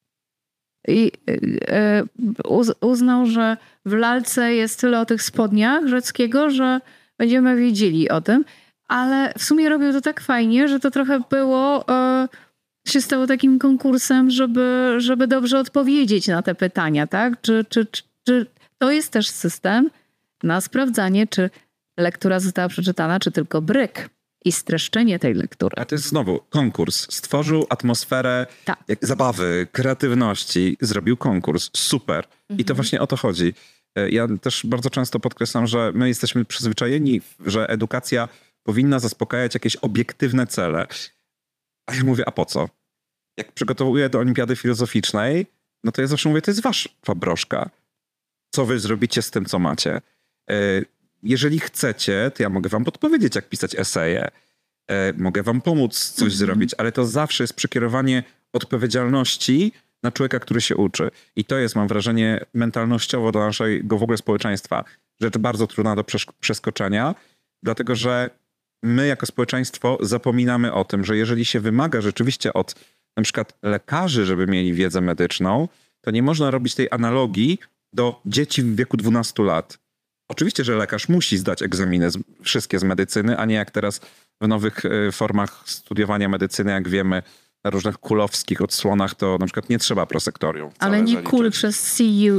I uznał, że w lalce jest tyle o tych spodniach Rzeckiego, że będziemy wiedzieli o tym, ale w sumie robił to tak fajnie, że to trochę było... się stało takim konkursem, żeby dobrze odpowiedzieć na te pytania, tak? Czy to jest też system na sprawdzanie, czy lektura została przeczytana, czy tylko bryk i streszczenie tej lektury. A to jest znowu konkurs. Stworzył atmosferę zabawy, kreatywności, zrobił konkurs. Super. I to właśnie o to chodzi. Ja też bardzo często podkreślam, że my jesteśmy przyzwyczajeni, że edukacja powinna zaspokajać jakieś obiektywne cele. A ja mówię, a po co? Jak przygotowuję do olimpiady filozoficznej, no to ja zawsze mówię, to jest wasza broszka. Co wy zrobicie z tym, co macie? Jeżeli chcecie, to ja mogę wam podpowiedzieć, jak pisać eseje. Mogę wam pomóc coś zrobić, ale to zawsze jest przekierowanie odpowiedzialności na człowieka, który się uczy. I to jest, mam wrażenie, mentalnościowo dla naszego w ogóle społeczeństwa rzecz bardzo trudna do przeskoczenia, dlatego że my jako społeczeństwo zapominamy o tym, że jeżeli się wymaga rzeczywiście od na przykład lekarzy, żeby mieli wiedzę medyczną, to nie można robić tej analogii do dzieci w wieku 12 lat. Oczywiście, że lekarz musi zdać egzaminy wszystkie z medycyny, a nie jak teraz w nowych formach studiowania medycyny, jak wiemy, na różnych kulowskich odsłonach, to na przykład nie trzeba prosektorium. Ale nie kul przez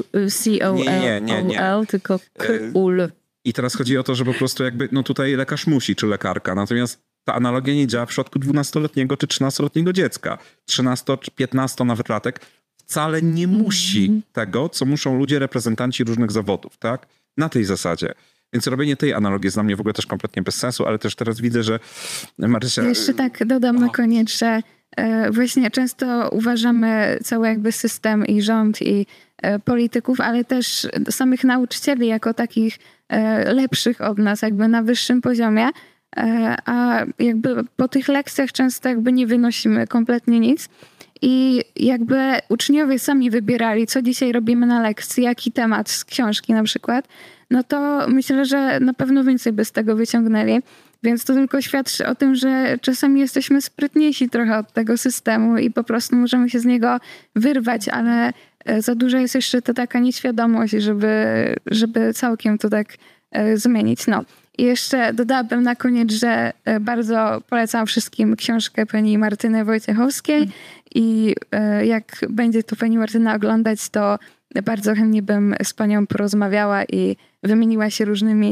C-O-L, tylko k-ul. I teraz chodzi o to, że po prostu jakby, no tutaj lekarz musi, czy lekarka, natomiast ta analogia nie działa w przypadku 12-letniego czy 13-letniego dziecka. 13 czy 15 nawet latek wcale nie musi tego, co muszą ludzie, reprezentanci różnych zawodów, tak? Na tej zasadzie. Więc robienie tej analogii jest dla mnie w ogóle też kompletnie bez sensu, ale też teraz widzę, że Marysia... Jeszcze tak dodam na koniec, że właśnie często uważamy cały jakby system i rząd i polityków, ale też samych nauczycieli jako takich lepszych od nas, jakby na wyższym poziomie, a jakby po tych lekcjach często jakby nie wynosimy kompletnie nic. I jakby uczniowie sami wybierali, co dzisiaj robimy na lekcji, jaki temat z książki na przykład, no to myślę, że na pewno więcej by z tego wyciągnęli. Więc to tylko świadczy o tym, że czasami jesteśmy sprytniejsi trochę od tego systemu i po prostu możemy się z niego wyrwać, ale za duża jest jeszcze to taka nieświadomość, żeby całkiem to tak zmienić. No. I jeszcze dodałabym na koniec, że bardzo polecam wszystkim książkę pani Martyny Wojciechowskiej i jak będzie to pani Martyna oglądać, to bardzo chętnie bym z panią porozmawiała i wymieniła się różnymi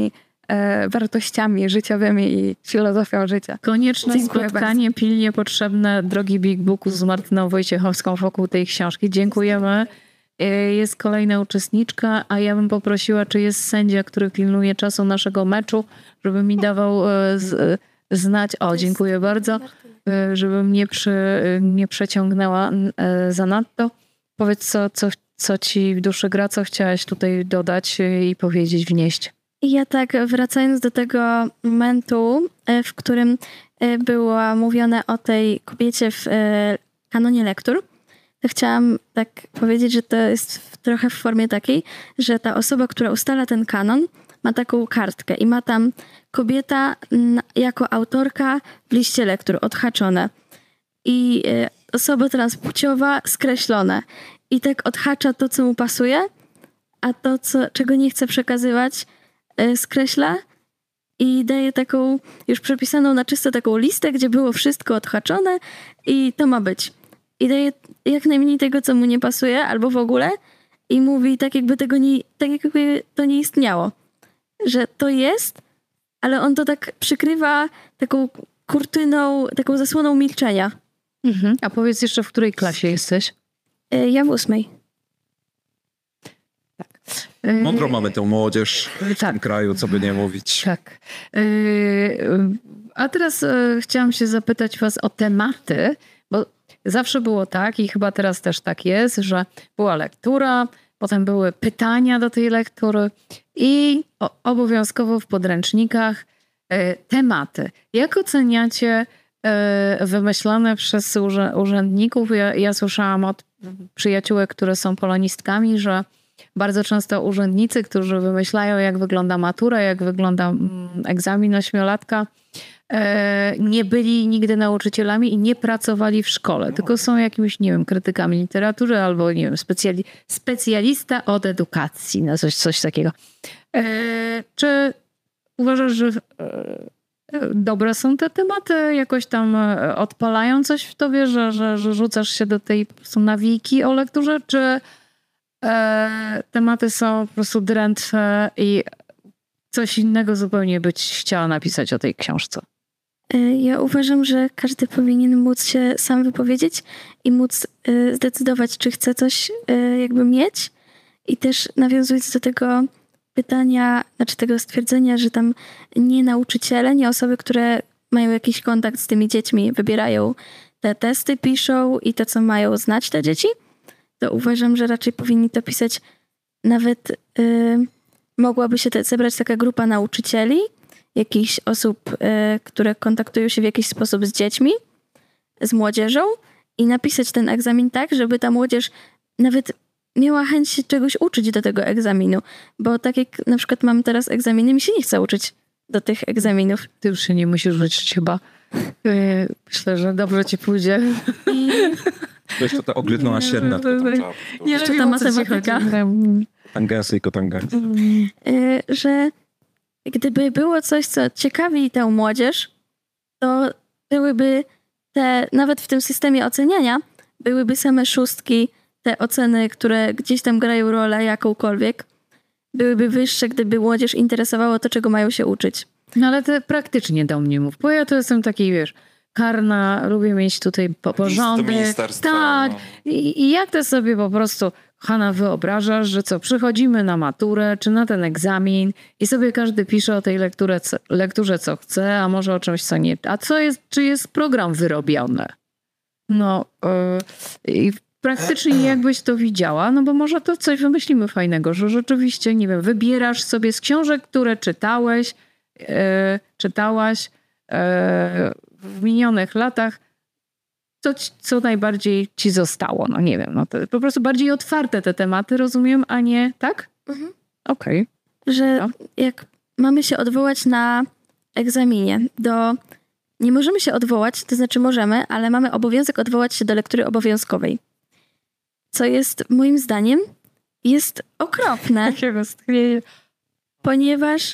wartościami życiowymi i filozofią życia. Konieczne Dziękuję spotkanie pilnie potrzebne, drogi Big Booku, z Martyną Wojciechowską wokół tej książki. Dziękujemy. Jest kolejna uczestniczka, a ja bym poprosiła, czy jest sędzia, który pilnuje czasu naszego meczu, żeby mi dawał znać. O, dziękuję bardzo. Żebym nie przeciągnęła zanadto. Powiedz, co ci w duszy gra, co chciałaś tutaj dodać i powiedzieć, wnieść. I ja tak wracając do tego momentu, w którym było mówione o tej kobiecie w kanonie lektur, to chciałam tak powiedzieć, że to jest trochę w formie takiej, że ta osoba, która ustala ten kanon, ma taką kartkę i ma tam kobieta jako autorka w liście lektur odhaczone i osoba transpłciowa skreślone. I tak odhacza to, co mu pasuje, a to, czego nie chce przekazywać, skreśla i daje taką już przepisaną na czysto taką listę, gdzie było wszystko odhaczone i to ma być. I daje jak najmniej tego, co mu nie pasuje, albo w ogóle i mówi tak jakby to nie istniało. Że to jest, ale on to tak przykrywa taką kurtyną, taką zasłoną milczenia. Mhm. A powiedz jeszcze, w której klasie jesteś? Ja w 8. Mądro mamy tę młodzież w tym kraju, co by nie mówić. Tak. A teraz chciałam się zapytać was o tematy, bo zawsze było tak i chyba teraz też tak jest, że była lektura, potem były pytania do tej lektury i obowiązkowo w podręcznikach tematy. Jak oceniacie wymyślone przez urzędników? Ja słyszałam od przyjaciółek, które są polonistkami, że bardzo często urzędnicy, którzy wymyślają, jak wygląda matura, jak wygląda egzamin ośmiolatka, nie byli nigdy nauczycielami i nie pracowali w szkole, tylko są jakimiś, nie wiem, krytykami literatury albo, nie wiem, specjalista od edukacji, no coś takiego. Czy uważasz, że dobre są te tematy? Jakoś tam odpalają coś w tobie, że rzucasz się do tej po prostu nawijki o lekturze? Czy tematy są po prostu drętwe i coś innego zupełnie byś chciała napisać o tej książce? Ja uważam, że każdy powinien móc się sam wypowiedzieć i móc zdecydować, czy chce coś jakby mieć. I też nawiązując do tego pytania, znaczy tego stwierdzenia, że tam nie nauczyciele, nie osoby, które mają jakiś kontakt z tymi dziećmi, wybierają te testy, piszą i to, co mają znać te dzieci, to uważam, że raczej powinni to pisać nawet mogłaby się zebrać taka grupa nauczycieli, jakichś osób, które kontaktują się w jakiś sposób z dziećmi, z młodzieżą i napisać ten egzamin tak, żeby ta młodzież nawet miała chęć się czegoś uczyć do tego egzaminu. Bo tak jak na przykład mam teraz egzaminy, mi się nie chce uczyć do tych egzaminów. Ty już się nie musisz uczyć chyba. Myślę, że dobrze ci pójdzie. To jeszcze ta oględna średnia. Nie, jeszcze ta matematyka. Tangensy i kotangensy. Że gdyby było coś, co ciekawi tę młodzież, to byłyby nawet w tym systemie oceniania, byłyby same szóstki, te oceny, które gdzieś tam grają rolę jakąkolwiek, byłyby wyższe, gdyby młodzież interesowało to, czego mają się uczyć. No ale ty praktycznie do mnie mów, bo ja to jestem taki, wiesz, karna, lubię mieć tutaj porządek. Tak. I jak ty sobie po prostu, Hanna, wyobrażasz, że przychodzimy na maturę, czy na ten egzamin i sobie każdy pisze o tej lekturze, co chce, a może o czymś, co nie. A czy jest program wyrobiony? No i praktycznie jakbyś to widziała, no bo może to coś wymyślimy fajnego, że rzeczywiście, nie wiem, wybierasz sobie z książek, które czytałaś w minionych latach, co najbardziej ci zostało. No nie wiem, no to po prostu bardziej otwarte te tematy, rozumiem, a nie tak? Mhm. Okej. Że jak mamy się odwołać na egzaminie nie możemy się odwołać, to znaczy możemy, ale mamy obowiązek odwołać się do lektury obowiązkowej. Co jest moim zdaniem jest okropne. Ponieważ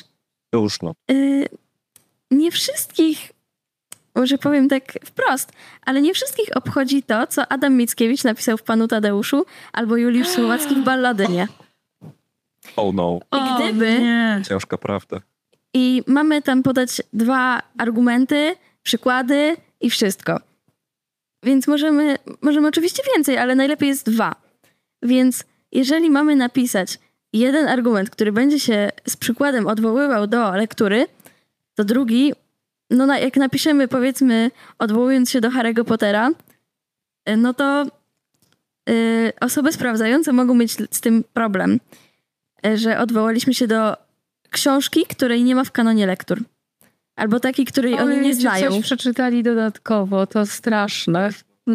nie wszystkich, może powiem tak wprost, ale nie wszystkich obchodzi to, co Adam Mickiewicz napisał w Panu Tadeuszu albo Juliusz Słowacki w Balladynie. Oh no. I gdyby... Ciężka prawda. i mamy tam podać 2 argumenty, przykłady i wszystko. Więc możemy oczywiście więcej, ale najlepiej jest 2. Więc jeżeli mamy napisać jeden argument, który będzie się z przykładem odwoływał do lektury, to drugi, no jak napiszemy, powiedzmy, odwołując się do Harry'ego Pottera, no to osoby sprawdzające mogą mieć z tym problem, że odwołaliśmy się do książki, której nie ma w kanonie lektur. Albo takiej, której oni nie znają. Coś przeczytali dodatkowo, to straszne.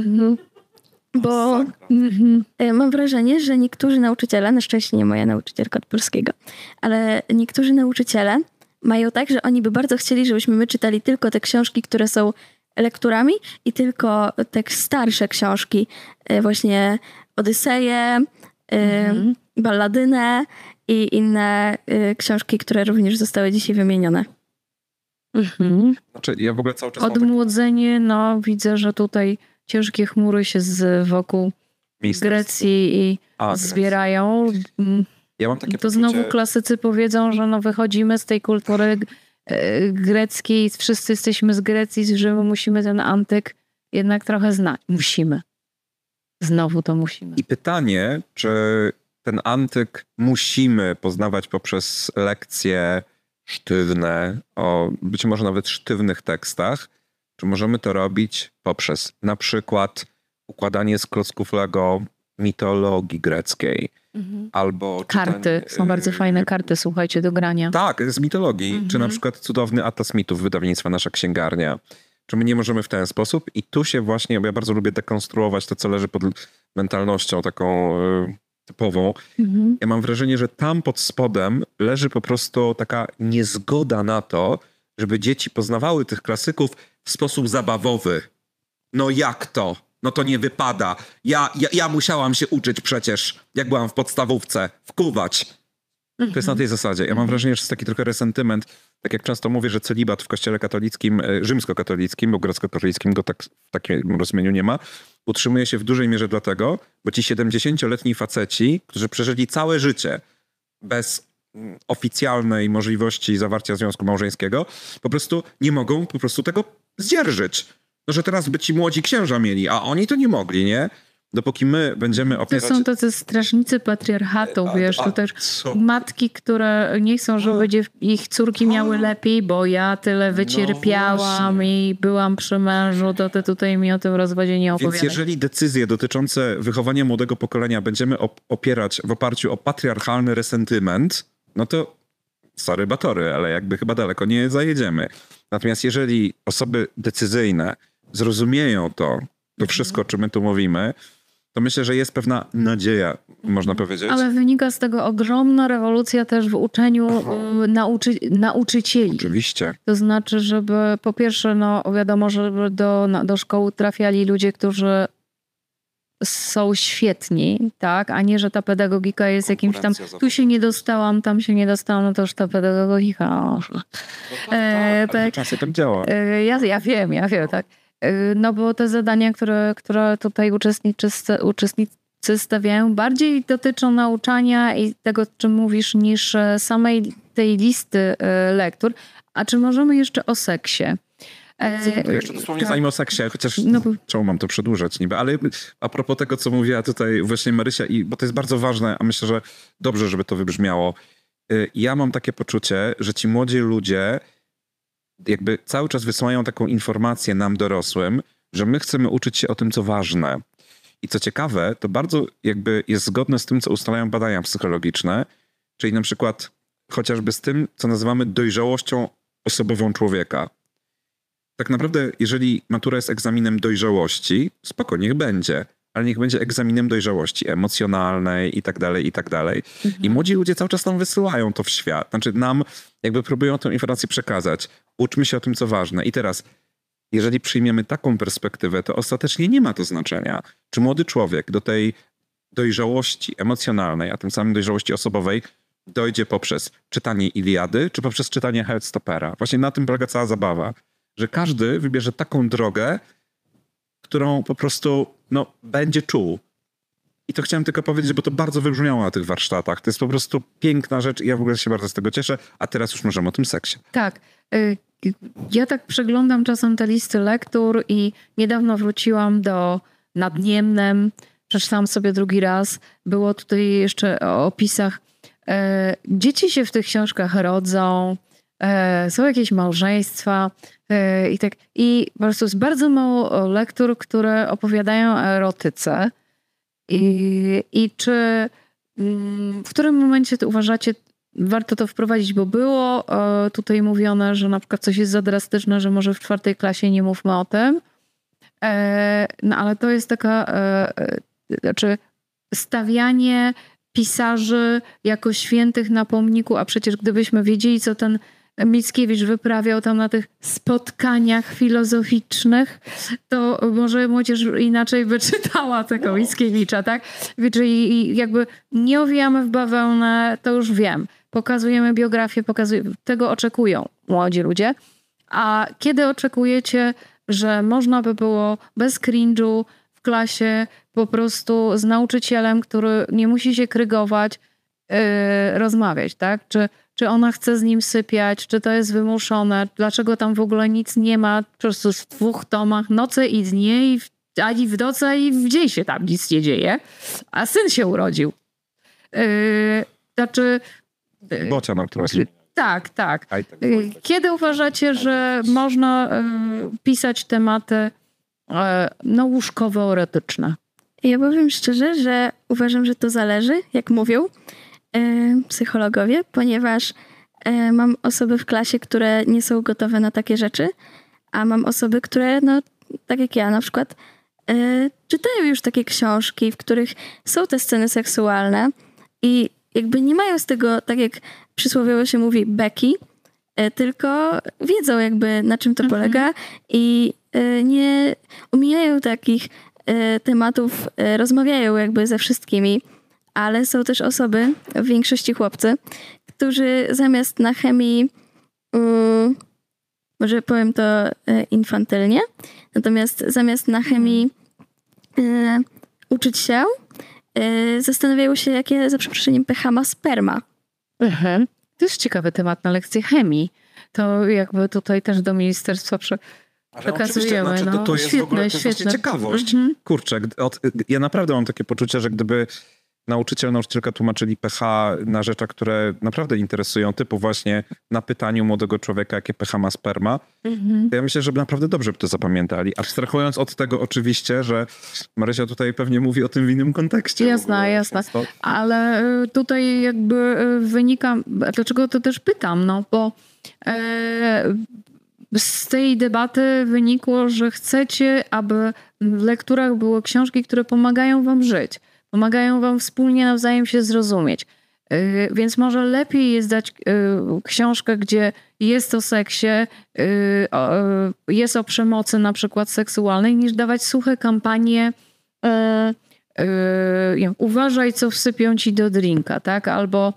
Bo mam wrażenie, że niektórzy nauczyciele, na szczęście nie moja nauczycielka od polskiego, ale niektórzy nauczyciele mają tak, że oni by bardzo chcieli, żebyśmy my czytali tylko te książki, które są lekturami i tylko te starsze książki, właśnie Odyseję, Balladynę i inne książki, które również zostały dzisiaj wymienione. Znaczy, ja w ogóle cały czas Odmłodzenie, no widzę, że tutaj ciężkie chmury się wokół Grecji i zbierają. Ja mam takie to znowu klasycy powiedzą, że no wychodzimy z tej kultury greckiej, wszyscy jesteśmy z Grecji, że musimy ten antyk jednak trochę znać. Musimy. Znowu to musimy. I pytanie, czy ten antyk musimy poznawać poprzez lekcje sztywne, o być może nawet sztywnych tekstach, czy możemy to robić poprzez na przykład układanie z klocków Lego mitologii greckiej, albo karty. Są bardzo fajne karty, słuchajcie, do grania. Tak, z mitologii, czy na przykład cudowny Atlas Mitów wydawnictwa Nasza Księgarnia. Czy my nie możemy w ten sposób? I tu się właśnie, bo ja bardzo lubię dekonstruować to, co leży pod mentalnością taką typową. Ja mam wrażenie, że tam pod spodem leży po prostu taka niezgoda na to, żeby dzieci poznawały tych klasyków w sposób zabawowy. No jak to? No to nie wypada. Ja musiałam się uczyć przecież, jak byłam w podstawówce, wkuwać. To jest na tej zasadzie. Ja mam wrażenie, że jest taki trochę resentyment. Tak jak często mówię, że celibat w kościele katolickim, rzymskokatolickim, bo grecko-katolickim go tak, w takim rozumieniu nie ma, utrzymuje się w dużej mierze dlatego, bo ci 70-letni faceci, którzy przeżyli całe życie bez oficjalnej możliwości zawarcia związku małżeńskiego, po prostu nie mogą po prostu tego zdzierżyć. No, że teraz by ci młodzi księża mieli, a oni to nie mogli, nie? Dopóki my będziemy opierać... To są tacy strażnicy patriarchatu, wiesz, to też matki, które nie chcą, żeby ich córki miały lepiej, bo ja tyle wycierpiałam i byłam przy mężu, to ty tutaj mi o tym rozwodzie nie opowiadaj. Więc jeżeli decyzje dotyczące wychowania młodego pokolenia będziemy opierać w oparciu o patriarchalny resentyment, no to sorry batory, ale jakby chyba daleko nie zajedziemy. Natomiast jeżeli osoby decyzyjne zrozumieją to wszystko, o czym my tu mówimy, to myślę, że jest pewna nadzieja, można powiedzieć. Ale wynika z tego ogromna rewolucja też w uczeniu nauczycieli. Oczywiście. To znaczy, żeby po pierwsze, no wiadomo, żeby do szkoły trafiali ludzie, którzy są świetni, tak? A nie, że ta pedagogika jest jakimś tam, tu się nie dostałam, tam się nie dostałam, no to już ta pedagogika. Tak. Czasem tak działa. Ja wiem, tak. No bo te zadania, które tutaj uczestnicy stawiają, bardziej dotyczą nauczania i tego, o czym mówisz, niż samej tej listy lektur. A czy możemy jeszcze o seksie? Jeszcze dosłownie zanim o seksie, chociaż czemu mam to przedłużać niby, ale a propos tego, co mówiła tutaj właśnie Marysia, bo to jest bardzo ważne, a myślę, że dobrze, żeby to wybrzmiało. Ja mam takie poczucie, że ci młodzi ludzie jakby cały czas wysyłają taką informację nam dorosłym, że my chcemy uczyć się o tym, co ważne. I co ciekawe, to bardzo jakby jest zgodne z tym, co ustalają badania psychologiczne, czyli na przykład chociażby z tym, co nazywamy dojrzałością osobową człowieka. Tak naprawdę, jeżeli matura jest egzaminem dojrzałości, spoko, niech będzie, ale niech będzie egzaminem dojrzałości emocjonalnej i tak dalej, i tak dalej. I młodzi ludzie cały czas tam wysyłają to w świat. Znaczy nam jakby próbują tę informację przekazać. Uczmy się o tym, co ważne. I teraz, jeżeli przyjmiemy taką perspektywę, to ostatecznie nie ma to znaczenia, czy młody człowiek do tej dojrzałości emocjonalnej, a tym samym dojrzałości osobowej dojdzie poprzez czytanie Iliady, czy poprzez czytanie Heartstoppera. Właśnie na tym polega cała zabawa. Że każdy wybierze taką drogę, którą po prostu będzie czuł. I to chciałem tylko powiedzieć, bo to bardzo wybrzmiało na tych warsztatach. To jest po prostu piękna rzecz i ja w ogóle się bardzo z tego cieszę. A teraz już możemy o tym seksie. Tak. Ja tak przeglądam czasem te listy lektur i niedawno wróciłam do Nad Niemnem. Przeczytałam sobie drugi raz. Było tutaj jeszcze o opisach. Dzieci się w tych książkach rodzą, są jakieś małżeństwa i tak. I po prostu jest bardzo mało lektur, które opowiadają o erotyce. I czy w którym momencie uważacie, warto to wprowadzić, bo było tutaj mówione, że na przykład coś jest za drastyczne, że może w 4. klasie nie mówmy o tym. No ale to jest taka, znaczy stawianie pisarzy jako świętych na pomniku, a przecież gdybyśmy wiedzieli, co ten Mickiewicz wyprawiał tam na tych spotkaniach filozoficznych, to może młodzież inaczej by czytała tego Mickiewicza, tak? Czyli jakby nie owijamy w bawełnę, to już wiem. Pokazujemy biografię, tego oczekują młodzi ludzie. A kiedy oczekujecie, że można by było bez cringe'u w klasie po prostu z nauczycielem, który nie musi się krygować, rozmawiać, tak? Czy ona chce z nim sypiać, czy to jest wymuszone, dlaczego tam w ogóle nic nie ma, po prostu w 2 tomach Noce i dnie, ani w nocy, i w dzień się tam nic nie dzieje, a syn się urodził. Znaczy... Bocian, która Tak. Kiedy uważacie, że można pisać tematy łóżkowo-erotyczne? Ja powiem szczerze, że uważam, że to zależy, jak mówią psychologowie, ponieważ mam osoby w klasie, które nie są gotowe na takie rzeczy, a mam osoby, które, no tak jak ja na przykład, czytają już takie książki, w których są te sceny seksualne i jakby nie mają z tego, tak jak przysłowiowo się mówi, beki, tylko wiedzą jakby na czym to polega i nie omijają takich tematów, rozmawiają jakby ze wszystkimi, ale są też osoby, w większości chłopcy, którzy zamiast na chemii, może powiem to infantylnie, natomiast zamiast na chemii uczyć się, zastanawiają się, jakie za przeproszeniem pH ma sperma. To jest ciekawy temat na lekcję chemii. To jakby tutaj też do ministerstwa przekazujemy. Znaczy, to jest świetne, w ogóle świetne. Ciekawość. Kurczę, ja naprawdę mam takie poczucie, że gdyby nauczycielka tłumaczyli pH na rzeczach, które naprawdę interesują, typu właśnie na pytaniu młodego człowieka, jakie pH ma sperma, to ja myślę, że naprawdę dobrze by to zapamiętali. Abstrahując od tego oczywiście, że Marysia tutaj pewnie mówi o tym w innym kontekście. Jasne. Ale tutaj jakby wynika, dlaczego to też pytam, no bo z tej debaty wynikło, że chcecie, aby w lekturach były książki, które pomagają wam żyć. Pomagają wam wspólnie nawzajem się zrozumieć. Więc może lepiej jest dać książkę, gdzie jest o seksie, jest o przemocy na przykład seksualnej, niż dawać suche kampanie uważaj, co wsypią ci do drinka, tak? Albo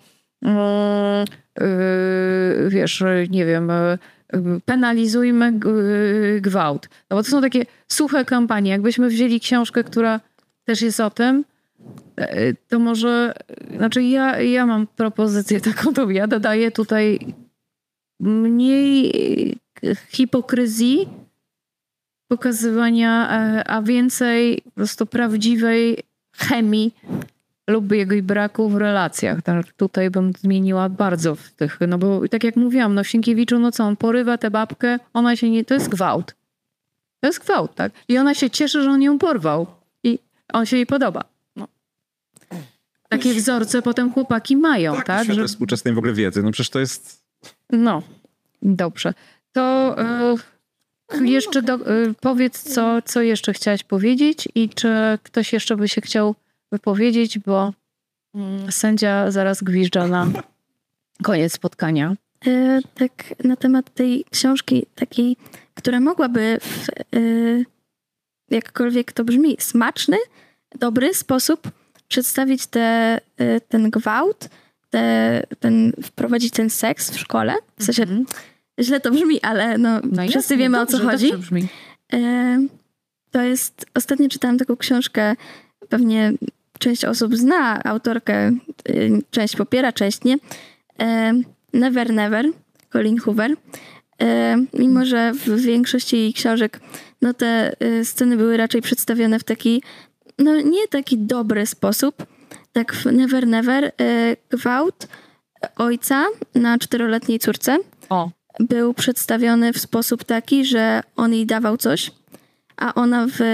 wiesz, nie wiem, penalizujmy gwałt. No bo to są takie suche kampanie. Jakbyśmy wzięli książkę, która też jest o tym, to może, znaczy ja mam propozycję taką, to ja dodaję tutaj mniej hipokryzji, pokazywania, a więcej po prostu prawdziwej chemii lub jej braku w relacjach. Tak, tutaj bym zmieniła bardzo w tych, no bo tak jak mówiłam, no w Sienkiewiczu, no co, on porywa tę babkę, ona się nie, to jest gwałt. To jest gwałt, tak? I ona się cieszy, że on ją porwał i on się jej podoba. No. Takie wzorce potem chłopaki mają, tak? Że współczesnej w ogóle wiedzy, no przecież to jest... No, dobrze. To jeszcze powiedz, co jeszcze chciałaś powiedzieć i czy ktoś jeszcze by się chciał wypowiedzieć, bo sędzia zaraz gwiżdża na koniec spotkania. Tak na temat tej książki takiej, która mogłaby w jakkolwiek to brzmi, smaczny, dobry sposób przedstawić ten gwałt, wprowadzić ten seks w szkole. W sensie źle to brzmi, ale no wszyscy jasne, wiemy, dobrze, o co chodzi. To jest, ostatnio czytałam taką książkę, pewnie część osób zna autorkę, część popiera, część nie. Never Never, Colleen Hoover. Mimo że w większości jej książek te sceny były raczej przedstawione w taki, nie taki dobry sposób. Tak w Never Never gwałt ojca na 4-letniej córce był przedstawiony w sposób taki, że on jej dawał coś, a ona w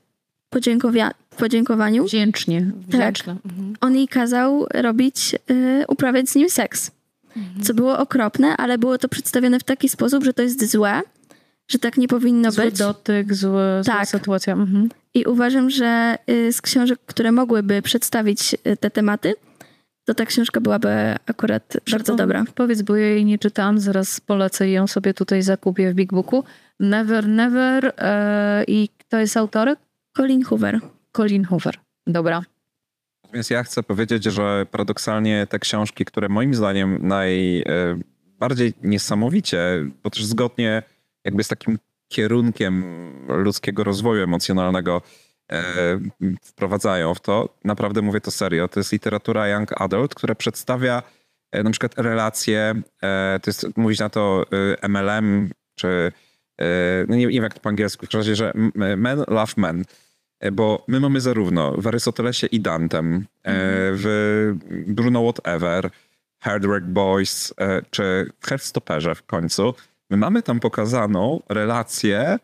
podziękowaniu Wdzięcznie. Tak, on jej kazał uprawiać z nim seks. Co było okropne, ale było to przedstawione w taki sposób, że to jest złe, że tak nie powinno Zły być. dotyk, zła sytuacja. Mhm. I uważam, że z książek, które mogłyby przedstawić te tematy, to ta książka byłaby akurat bardzo dobra. Powiedz, bo ja jej nie czytałam, zaraz polecę ją sobie tutaj zakupię w Big Booku. Never Never i kto jest autorem? Colleen Hoover. Colleen Hoover. Dobra. Natomiast ja chcę powiedzieć, że paradoksalnie te książki, które moim zdaniem najbardziej niesamowicie, bo też zgodnie jakby z takim kierunkiem ludzkiego rozwoju emocjonalnego wprowadzają w to, naprawdę mówię to serio, to jest literatura young adult, która przedstawia na przykład relacje, to jest mówić na to MLM, czy nie wiem jak to po angielsku, w każdym razie, że men love men. Bo my mamy zarówno w Arystotelesie i Dantem, w Bruno Whatever, Hardwork Boys, czy w Heartstopperze w końcu, my mamy tam pokazaną relację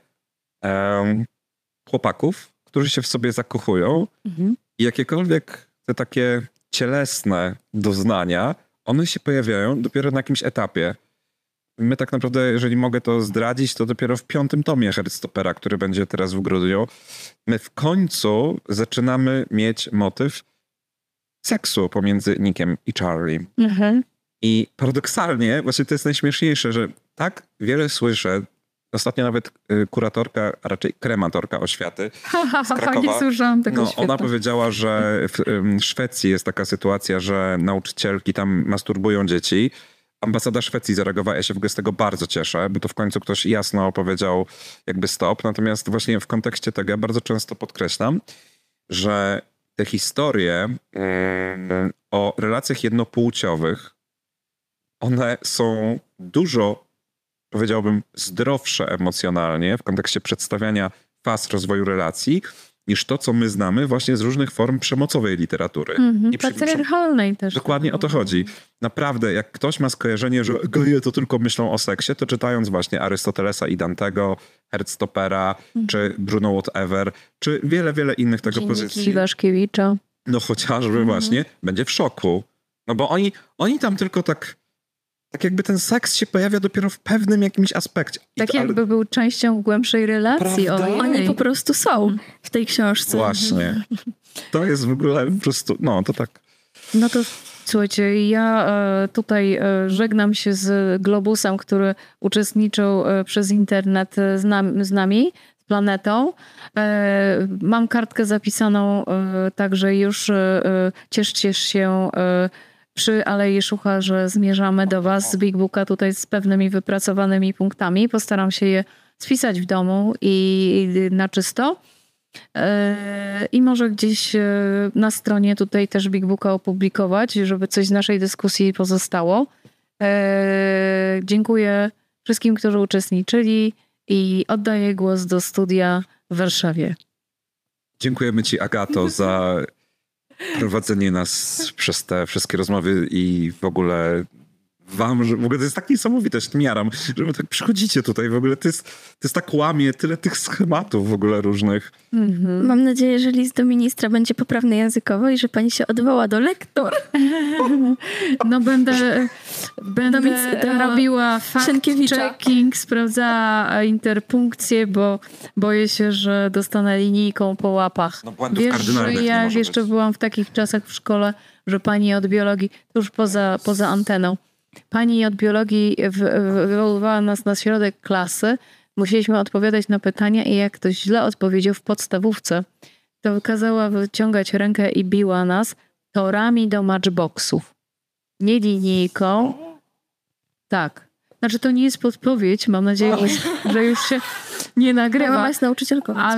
chłopaków, którzy się w sobie zakochują i jakiekolwiek te takie cielesne doznania, one się pojawiają dopiero na jakimś etapie. My tak naprawdę, jeżeli mogę to zdradzić, to dopiero w 5. tomie Heartstoppera, który będzie teraz w grudniu, my w końcu zaczynamy mieć motyw seksu pomiędzy Nickiem i Charlie. I paradoksalnie, właśnie to jest najśmieszniejsze, że tak wiele słyszę, ostatnio nawet kuratorka, a raczej krematorka oświaty z Krakowa, nie słyszałam tego świata. Ona powiedziała, że w Szwecji jest taka sytuacja, że nauczycielki tam masturbują dzieci. Ambasada Szwecji zareagowała, ja się w ogóle z tego bardzo cieszę, bo to w końcu ktoś jasno powiedział jakby stop. Natomiast właśnie w kontekście tego ja bardzo często podkreślam, że te historie o relacjach jednopłciowych, one są dużo, powiedziałbym, zdrowsze emocjonalnie w kontekście przedstawiania faz rozwoju relacji, niż to, co my znamy właśnie z różnych form przemocowej literatury. Patriarchalnej też. Dokładnie o to chodzi. Naprawdę, jak ktoś ma skojarzenie, że geje to tylko myślą o seksie, to czytając właśnie Arystotelesa i Dantego, Heartstoppera, czy Bruno Whatever, czy wiele, wiele innych tego pozycji. Iwaszkiewicza. No chociażby właśnie, będzie w szoku. No bo oni tam tylko tak jakby ten seks się pojawia dopiero w pewnym jakimś aspekcie. Tak jakby był częścią głębszej relacji. Oni po prostu są w tej książce. Właśnie. To jest w ogóle po prostu, to tak. No to słuchajcie, ja tutaj żegnam się z Globusem, który uczestniczył przez internet z nami, z Planetą. Mam kartkę zapisaną, także już cieszcie się przy Alei Szucha, że zmierzamy do was z Big Booka tutaj z pewnymi wypracowanymi punktami. Postaram się je spisać w domu i na czysto. I może gdzieś na stronie tutaj też Big Booka opublikować, żeby coś z naszej dyskusji pozostało. Dziękuję wszystkim, którzy uczestniczyli i oddaję głos do studia w Warszawie. Dziękujemy ci, Agato, za prowadzenie nas przez te wszystkie rozmowy i w ogóle wam, że w ogóle to jest tak niesamowite, się tym jaram, że wy tak przychodzicie tutaj, w ogóle to jest tak łamie tyle tych schematów w ogóle różnych. Mam nadzieję, że list do ministra będzie poprawny językowo i że pani się odwoła do lektur. No będę robiła fact-checking, sprawdzała interpunkcję, bo boję się, że dostanę linijką po łapach. No błędów kardynalnych ja nie może jeszcze być. byłam w takich czasach w szkole, że pani od biologii, tuż poza anteną, pani od biologii wywoływała nas na środek klasy. Musieliśmy odpowiadać na pytania i jak ktoś źle odpowiedział w podstawówce, to kazała wyciągać rękę i biła nas torami do matchboxów. Nie linijką. Tak. Znaczy to nie jest podpowiedź. Mam nadzieję, że już się nie nagrywa. Moja mama jest nauczycielką. Ale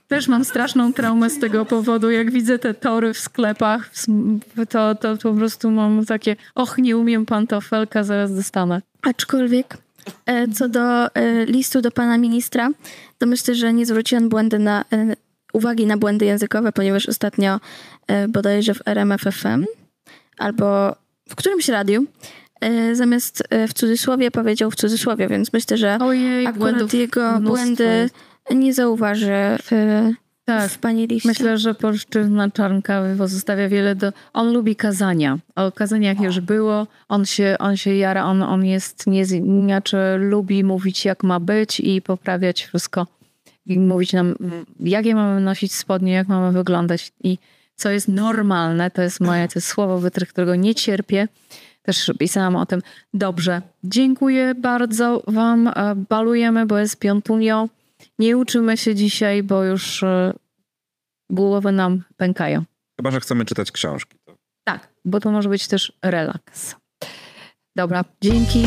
też mam straszną traumę z tego powodu. Jak widzę te tory w sklepach, to po prostu mam takie, nie umiem pantofelka, zaraz dostanę. Aczkolwiek co do listu do pana ministra, to myślę, że nie zwróciłam uwagi na błędy językowe, ponieważ ostatnio bodajże w RMF FM albo w którymś radiu zamiast w cudzysłowie powiedział w cudzysłowie, więc myślę, że akurat jego błędy nie zauważy w pani liście. Myślę, że polszczyzna Czarnkawy pozostawia wiele On lubi kazania. O kazaniach już było. On się jara, on jest niezmieniaczy, lubi mówić jak ma być i poprawiać wszystko. I mówić nam, jakie mamy nosić spodnie, jak mamy wyglądać i co jest normalne. To jest słowo wytrych, którego nie cierpię. Też pisałam o tym. Dobrze, dziękuję bardzo wam. Balujemy, bo jest piątunio. Nie uczymy się dzisiaj, bo już głowy nam pękają. Chyba że chcemy czytać książki. Tak, bo to może być też relaks. Dobra, dzięki.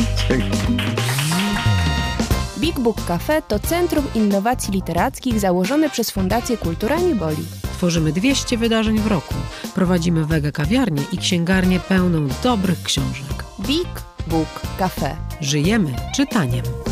Big Book Cafe to Centrum Innowacji Literackich założone przez Fundację Kultura Nie Boli. Tworzymy 200 wydarzeń w roku. Prowadzimy wege kawiarnię i księgarnię pełną dobrych książek. Big Book Cafe. Żyjemy czytaniem.